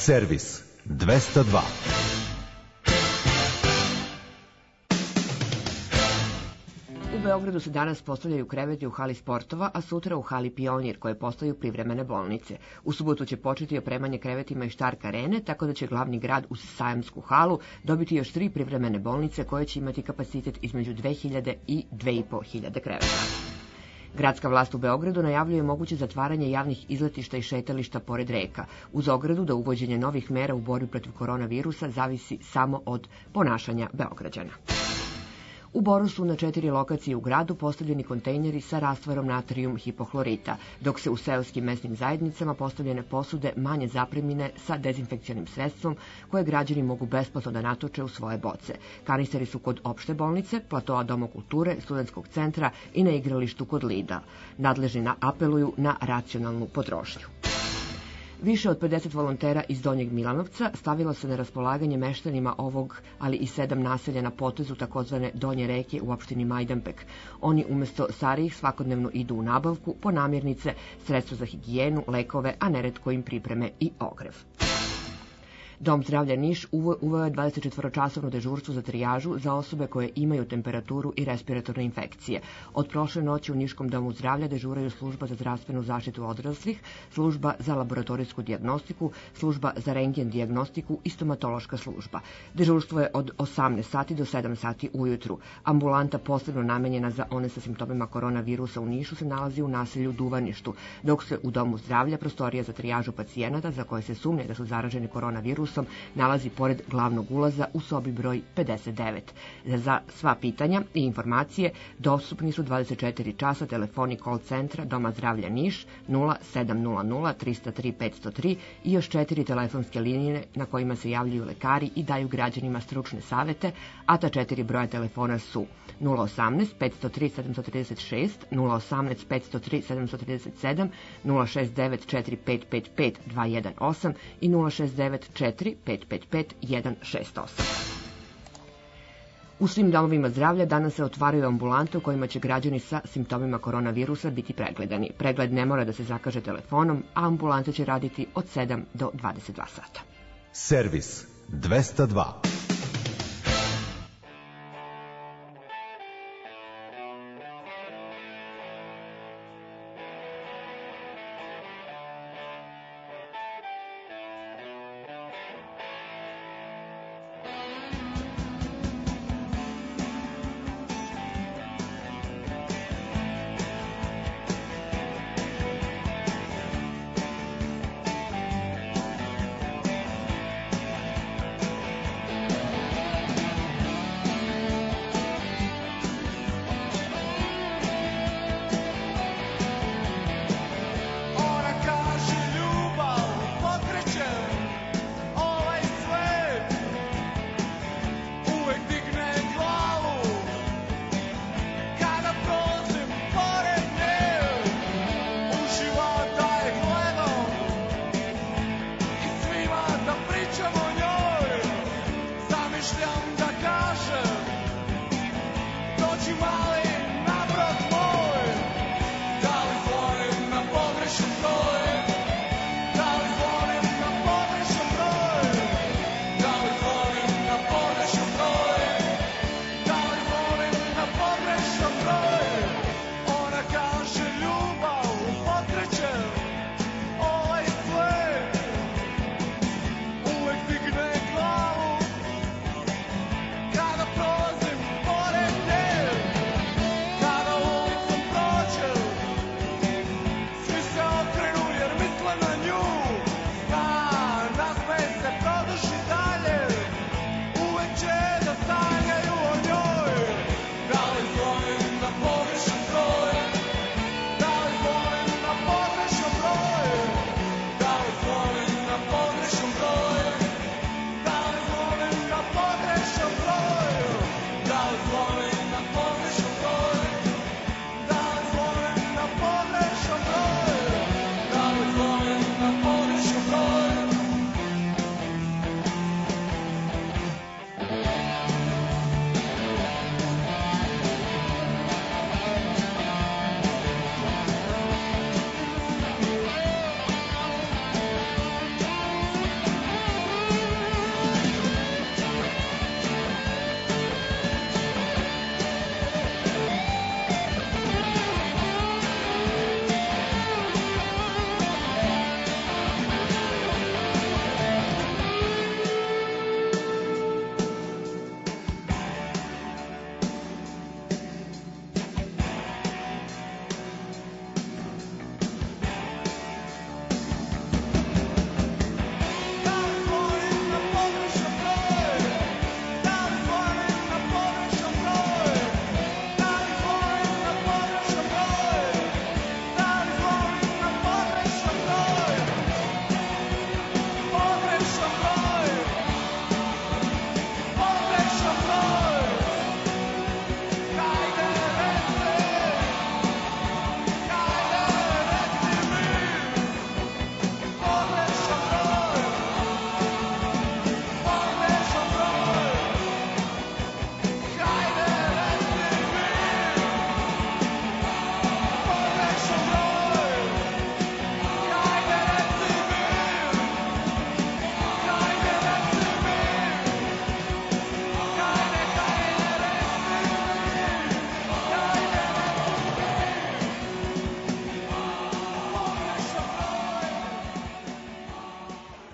Servis 202. U Beogradu se danas postavljaju kreveti u hali sportova, a sutra u hali Pionir, koje postaju privremene bolnice. U subotu će početi opremanje krevetima i Štark arene, tako da će glavni grad uz sajamsku halu dobiti još 3 privremene bolnice koje će imati kapacitet između 2000 i 2500 kreveta. Gradska vlast u Beogradu najavljuje moguće zatvaranje javnih izletišta i šetališta pored reka, uz ogradu da uvođenje novih mera u borbi protiv koronavirusa zavisi samo od ponašanja Beograđana. U Boru su na 4 lokacije u gradu postavljeni kontejneri sa rastvorom natrijum hipohlorita, dok se u seoskim mesnim zajednicama postavljene posude manje zapremine sa dezinfekcionim sredstvom koje građani mogu besplatno da natoče u svoje boce. Kanisteri su kod opšte bolnice, platoa Doma kulture, studentskog centra i na igralištu kod Lida. Nadležni apeluju na racionalnu potrošnju. Više od 50 volontera iz Donjeg Milanovca stavilo se na raspolaganje meštanima ovog, ali i 7 naselja na potezu takozvane Donje reke u opštini Majdanpek. Oni umesto starijih svakodnevno idu u nabavku po namirnice, sredstva za higijenu, lekove, a neretko im pripreme i ogrev. Dom zdravlja Niš uveo je 24-časovno dežurstvo za trijažu za osobe koje imaju temperaturu i respiratorne infekcije. Od prošle noći u Niškom domu zdravlja dežuraju služba za zdravstvenu zaštitu odraslih, služba za laboratorijsku dijagnostiku, služba za rentgen dijagnostiku i stomatološka služba. Dežurstvo je od 18 sati do 7 sati ujutru. Ambulanta posebno namenjena za one sa simptomima koronavirusa u Nišu se nalazi u naselju Duvaništu, dok se u domu zdravlja prostorija za trijažu pacijenata za koje se sumnje da su zaraženi koronavirusom nalazi pored glavnog ulaza u sobi broj 59. Za sva pitanja i informacije dostupni su 24 časa telefoni call centra Doma zdravlja Niš 0700 303 503 i još 4 telefonske linije na kojima se javljaju lekari i daju građanima stručne savete, a ta 4 broja telefona su 018 503 736, 018 503 737, 069 4555 218 i 069 4 555-168. U svim domovima zdravlja danas se otvaraju ambulante u kojima će građani sa simptomima koronavirusa biti pregledani. Pregled ne mora da se zakaže telefonom, a ambulante će raditi od 7 do 22 sata. Servis 202.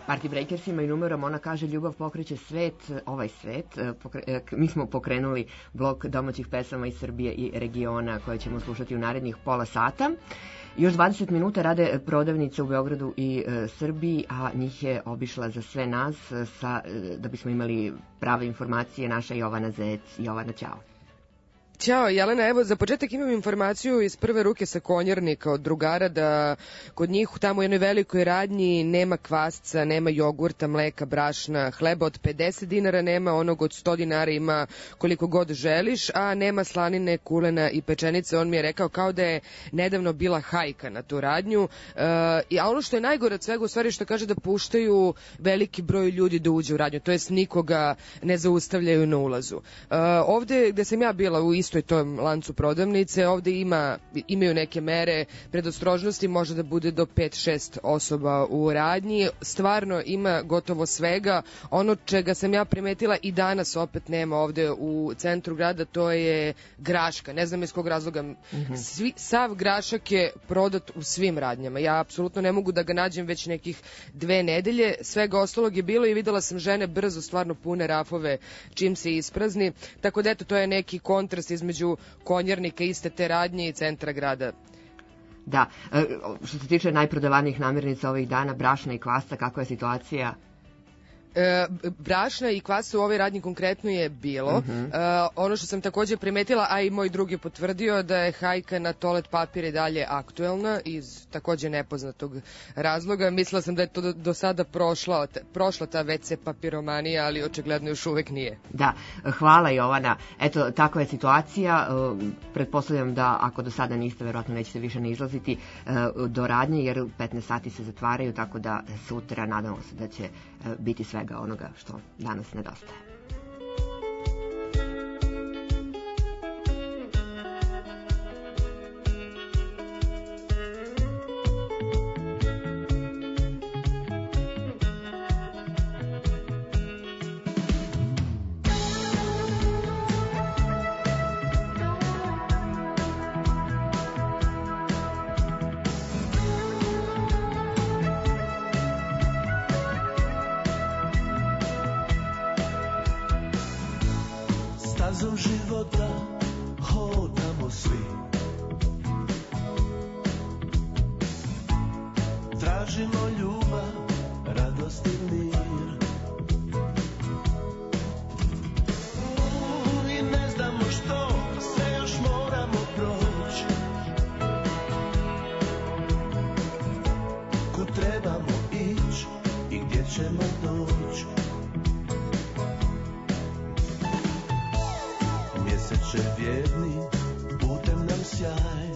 Party Breakersima i numerom ona kaže ljubav pokreće svet, ovaj svet. Mi smo pokrenuli blok domaćih pesama iz Srbije i regiona koje ćemo slušati u narednih pola sata. Još 20 minuta rade prodavnice u Beogradu i Srbiji, a njih je obišla za sve nas da bismo imali prave informacije naša Jovana Zec. Jovana, ćao. Ćao, Jelena, evo za početak imam informaciju iz prve ruke sa Konjarnika od drugara da kod njih tamo u jednoj velikoj radnji nema kvasca, nema jogurta, mleka, brašna, hleba od 50 dinara nema, onog od 100 dinara ima koliko god želiš, a nema slanine, kulena i pečenice. On mi je rekao kao da je nedavno bila hajka na tu radnju, a ono što je najgore od svega u stvari što kaže da puštaju veliki broj ljudi da uđe u radnju, to jest nikoga ne zaustavljaju na ulazu. Ovde gde sam ja bila u istoj tom lancu prodavnice, ovde imaju neke mere predostrožnosti, može da bude do 5-6 osoba u radnji. Stvarno ima gotovo svega. Ono čega sam ja primetila i danas opet nema ovde u centru grada, to je graška. Ne znam iz kog razloga. Sav grašak je prodat u svim radnjama. Ja apsolutno ne mogu da ga nađem već nekih 2 nedelje. Svega ostalog je bilo i videla sam žene brzo stvarno pune rafove čim se isprazni. Tako da eto, to je neki kontrast između Konjarnika, iste te radnje i centra grada. Da, što se tiče najprodavanijih namirnica ovih dana, brašna i kvasca, kakva je situacija? Brašna i kvasca u ovoj radnji konkretno je bilo. Ono što sam također primetila, a i moj drug je potvrdio, da je hajka na toalet papir i dalje aktuelna iz također nepoznatog razloga. Mislila sam da je to do sada prošla ta WC papiromanija, ali očigledno još uvek nije. Da, hvala Jovana. Eto, takva je situacija. Pretpostavljam da ako do sada niste, verovatno nećete više ne izlaziti do radnje, jer 15 sati se zatvaraju, tako da sutra nadamo se da će biti svega onoga što danas nedostaje. Stazom života hodamo svi, tražimo ljubav, radost i mir. I ne znamo što sve još moramo proći, kud trebamo ići i gdje ćemo doći. Mjeseče vjerni, putem nam sjaj,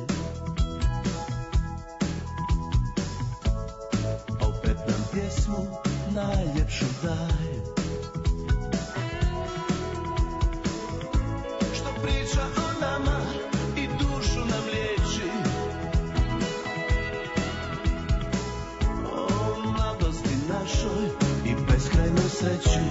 opet nam pjesmu najljepšu daj. Što priča o nama i dušu nam liječi, o mladosti našoj i beskrajnoj sreći.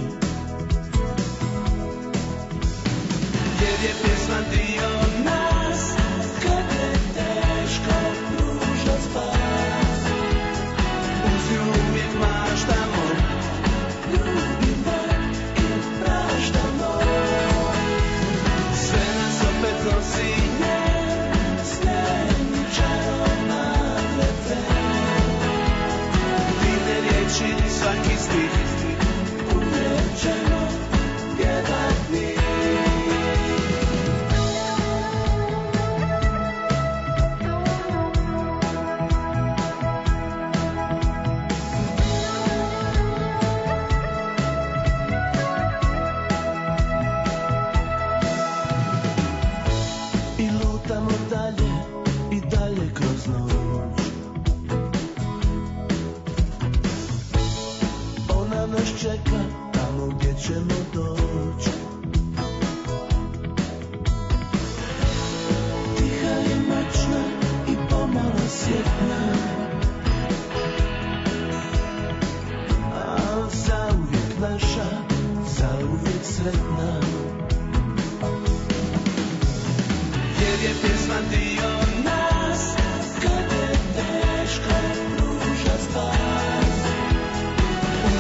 Jer je pjesma dio nas, kad je teško pruža spas. Uz nju uvijek maštamo, ljubimo i praštamo. Sve nas opet nosi njen, s njen čarobna lete. Divne riječi, svaki stih, uvijek ćemo pjevati. Čeka tamo gdje ćemo doći. Tiha je mačna i pomalo sjetna, a zauvijek naša, zauvijek sretna. Jer je pjesma dio nas, kad je teško pruža spas.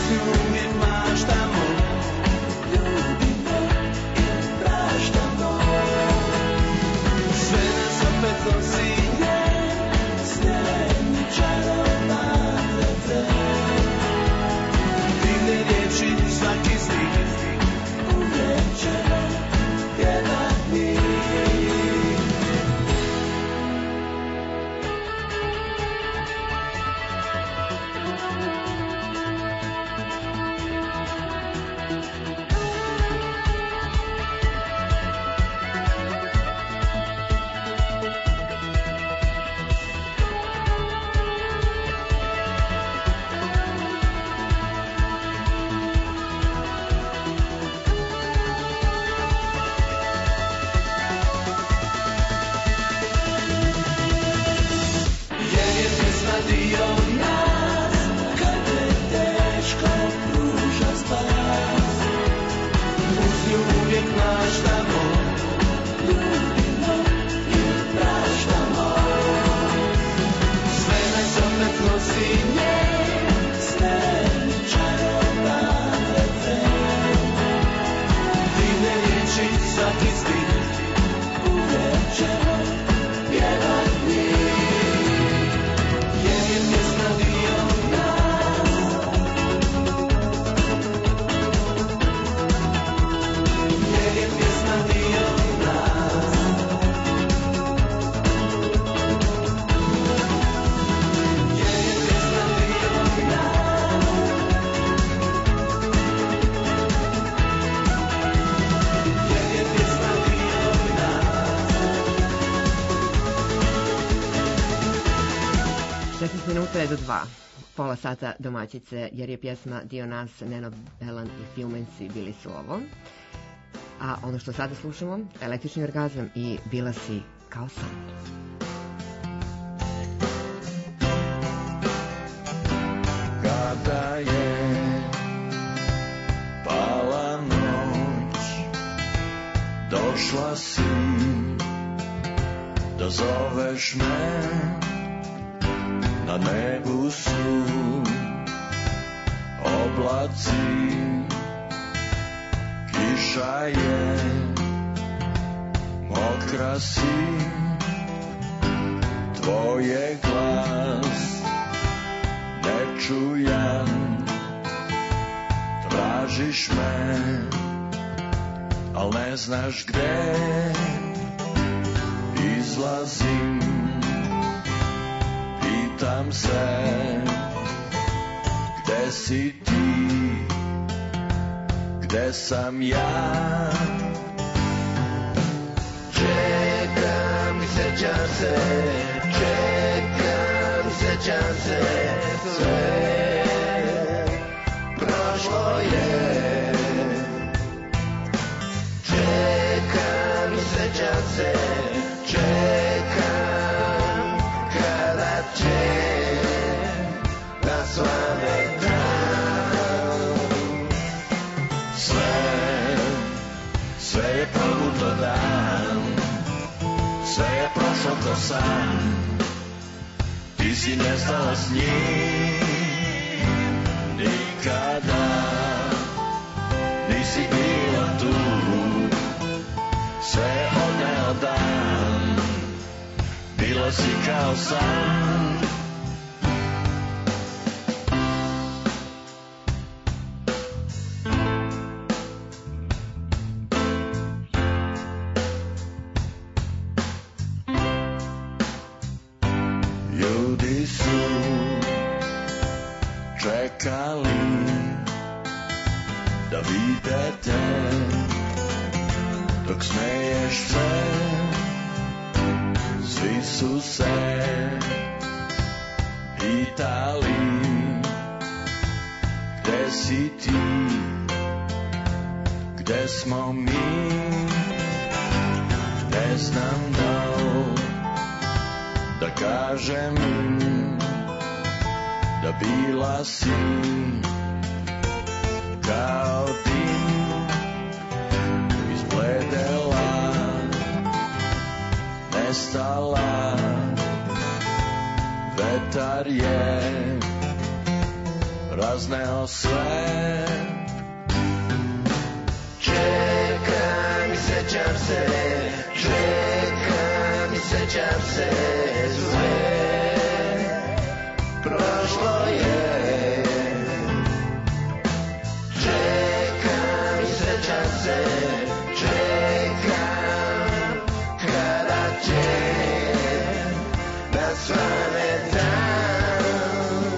dio nas, kad te teško pruža spas. Uz nju uvijek maštamo, ljubimo i praštamo. Sve nas opet nosi nje, sve čaroban refren. Divne riječi, svaki stih, uvijek ćemo pjevat njih. Jer je pjesma dio nas. Jer je pjesma dio nas. Jer je pjesma dio nas. Jer je pjesma dio nas. 16 minuta je do 2. Pola sata domaćice, jer je pjesma dio nas. Neno Belan i Filmenci bili su ovo. A ono što sada slušamo, Električni orgazam i Bila si kao san. Kada je pala noć, došla si da zoveš me, na nebu su oblaci, kiša je, mokra si, tvoj je glas nečujan, tražiš me, al ne znaš gde, izlazim, pitam se, gde si ti, gde sam ja? Čekam i sećam se, čekam, sećam se, sve prošlo je. Čekam i sećam se, čekam, kada će da svane dan. Sve je probuto dan, sve je prošlo ko san, ti si nestala s njim, nikada nisi bila tu, sve je odneo dan, bila si kao san. Ljudi su čekali da vide te, dok smeješ se, svi su se pitali, gde si ti, gde smo mi, ne znam da kažem da bila si kao dim, izbledela, nestala, vetar je razneo sve. Čekam i sećam se, čekam i sećam se, sve prošlo je. Čekam i sećam se, čekam, kada će da svane dan.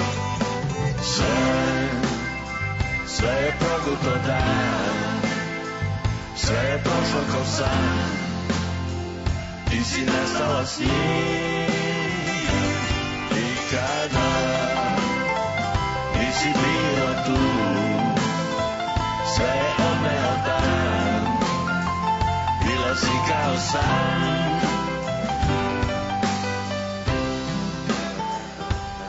Sve je proguto dan, sve je prošlo ko san, ti si nestala s njim, nikada nisi bila tu, sve je odneo dan, bila si kao san.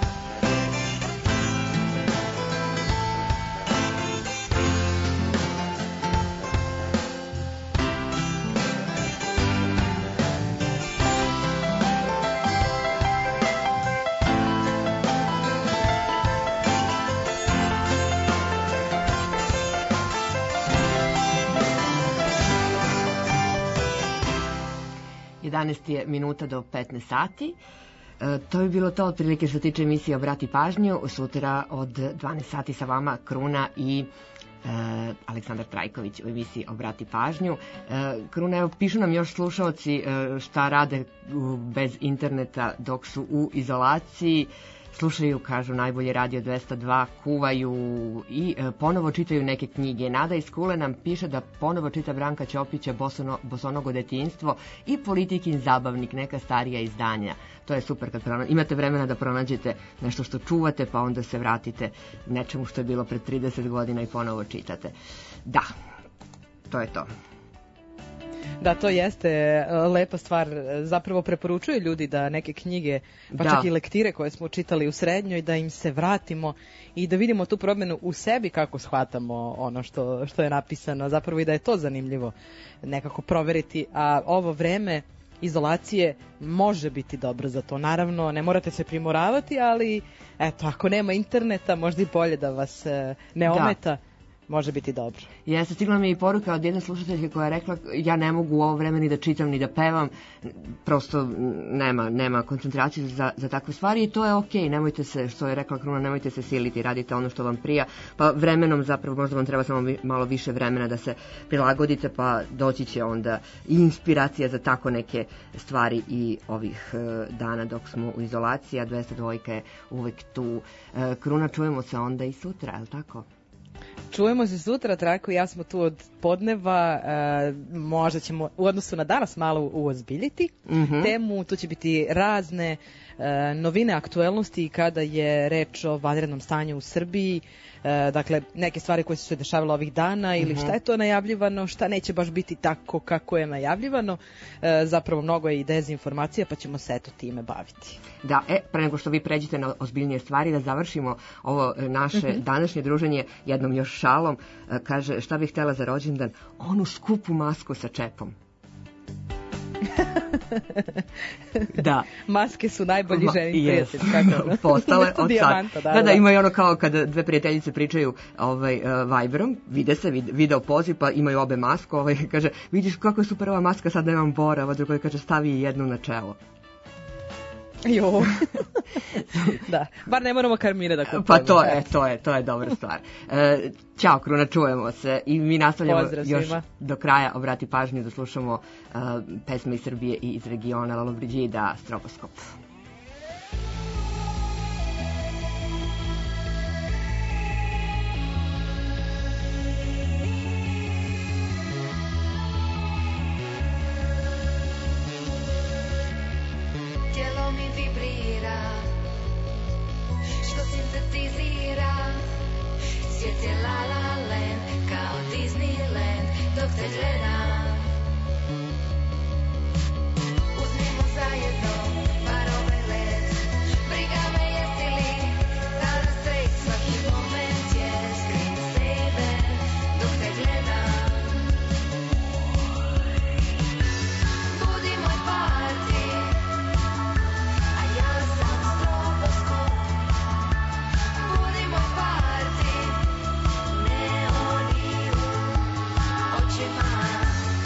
11 je minuta do 15 sati. To bi bilo to otprilike što se tiče emisije Obrati pažnju. Sutra od 12 sati sa vama Kruna i Aleksandar Trajković u emisiji Obrati pažnju. Kruna, evo, pišu nam još slušaoci šta rade bez interneta dok su u izolaciji. Slušaju, kažu, najbolje Radio 202, kuvaju i ponovo čitaju neke knjige. Nada iz Kule nam piše da ponovo čita Branka Ćopića Bosonogo detinjstvo i Politikin zabavnik, neka starija izdanja. To je super kad imate vremena da pronađete nešto što čuvate, pa onda se vratite nečemu što je bilo pred 30 godina i ponovo čitate. Da, to je to. Da, to jeste lepa stvar. Zapravo preporučuju ljudi da neke knjige, pa Da. čak i lektire koje smo čitali u srednjoj, da im se vratimo i da vidimo tu promjenu u sebi kako shvatamo ono što je napisano. Zapravo i da je to zanimljivo nekako proveriti. A ovo vreme izolacije može biti dobro za to. Naravno, ne morate se primoravati, ali eto, ako nema interneta, možda i bolje da vas ne ometa. Može biti dobro. Jeste, stigla mi je i poruka od jedne slušateljke koja je rekla ja ne mogu u ovo vreme ni da čitam ni da pevam, prosto nema koncentraciju za takve stvari i to je okej, nemojte se, što je rekla Kruna, nemojte se siliti, radite ono što vam prija, pa vremenom zapravo možda vam treba samo malo više vremena da se prilagodite, pa doći će onda i inspiracija za tako neke stvari i ovih dana dok smo u izolaciji, a 202 je uvek tu. Kruna, čujemo se onda i sutra, je li tako? Čujemo se sutra, Trajko i ja smo tu od podneva, možda ćemo u odnosu na danas malo uozbiljiti temu, tu će biti razne novine, aktuelnosti kada je reč o vanrednom stanju u Srbiji, dakle neke stvari koje su se dešavale ovih dana ili šta je to najavljivano, šta neće baš biti tako kako je najavljivano, zapravo mnogo je i dezinformacija pa ćemo se eto time baviti. Da, pre nego što vi pređete na ozbiljnije stvari, da završimo ovo naše današnje druženje jednom još šalom. Kaže, šta bih htjela za rođendan? Onu skupu masku sa čepom. Da. Maske su najbolji ženi prijatelj. Postale od dijamanta, sad. Da, ima i ono kao kada dve prijateljice pričaju Viberom, vide se, video poziv, pa imaju obe masku, kaže, vidiš kako je super ova maska, sad nemam bora, ova druga kaže, stavi jednu na čelo. Jo. Da, bar ne moramo karmire da kupujemo. Pa to je dobra stvar. Ćao Kruna, čujemo se i mi nastavljamo još do kraja. Obrati pažnju da slušamo pesme iz Srbije i iz regiona. Lollobrigida, Stroboskop. Tijelo mi vibrira, što sintetizira. Svijet je la la land, kao Disneyland, dok te gledam. Uzmimo zajedno bar ovaj let. Briga me jesi li danas straight, svaki moment je screensaver, dok te gledam. Budi moj party, a ja sam stroboskop. Budi moj party, neoni u očima.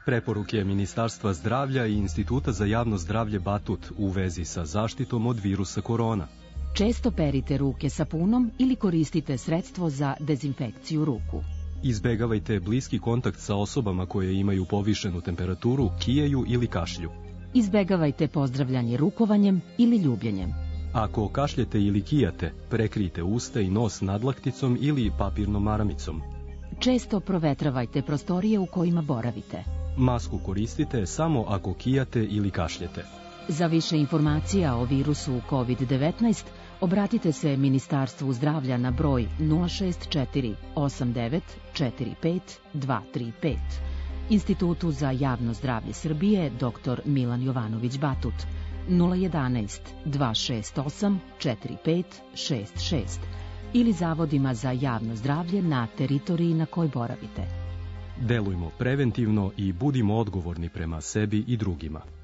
Preporuke Ministarstva zdravlja i Instituta za javno zdravlje Batut u vezi sa zaštitom od virusa korona. Često perite ruke sapunom ili koristite sredstvo za dezinfekciju ruku. Izbegavajte bliski kontakt sa osobama koje imaju povišenu temperaturu, kijaju ili kašlju. Izbegavajte pozdravljanje rukovanjem ili ljubljenjem. Ako kašljete ili kijate, prekrijte usta i nos nadlakticom ili papirnom maramicom. Često provetravajte prostorije u kojima boravite. Masku koristite samo ako kijate ili kašljete. Za više informacija o virusu COVID-19 obratite se Ministarstvu zdravlja na broj 064 89 45 235, Institutu za javno zdravlje Srbije dr. Milan Jovanović Batut 011 268 4566 ili zavodima za javno zdravlje na teritoriji na kojoj boravite. Delujmo preventivno i budimo odgovorni prema sebi i drugima.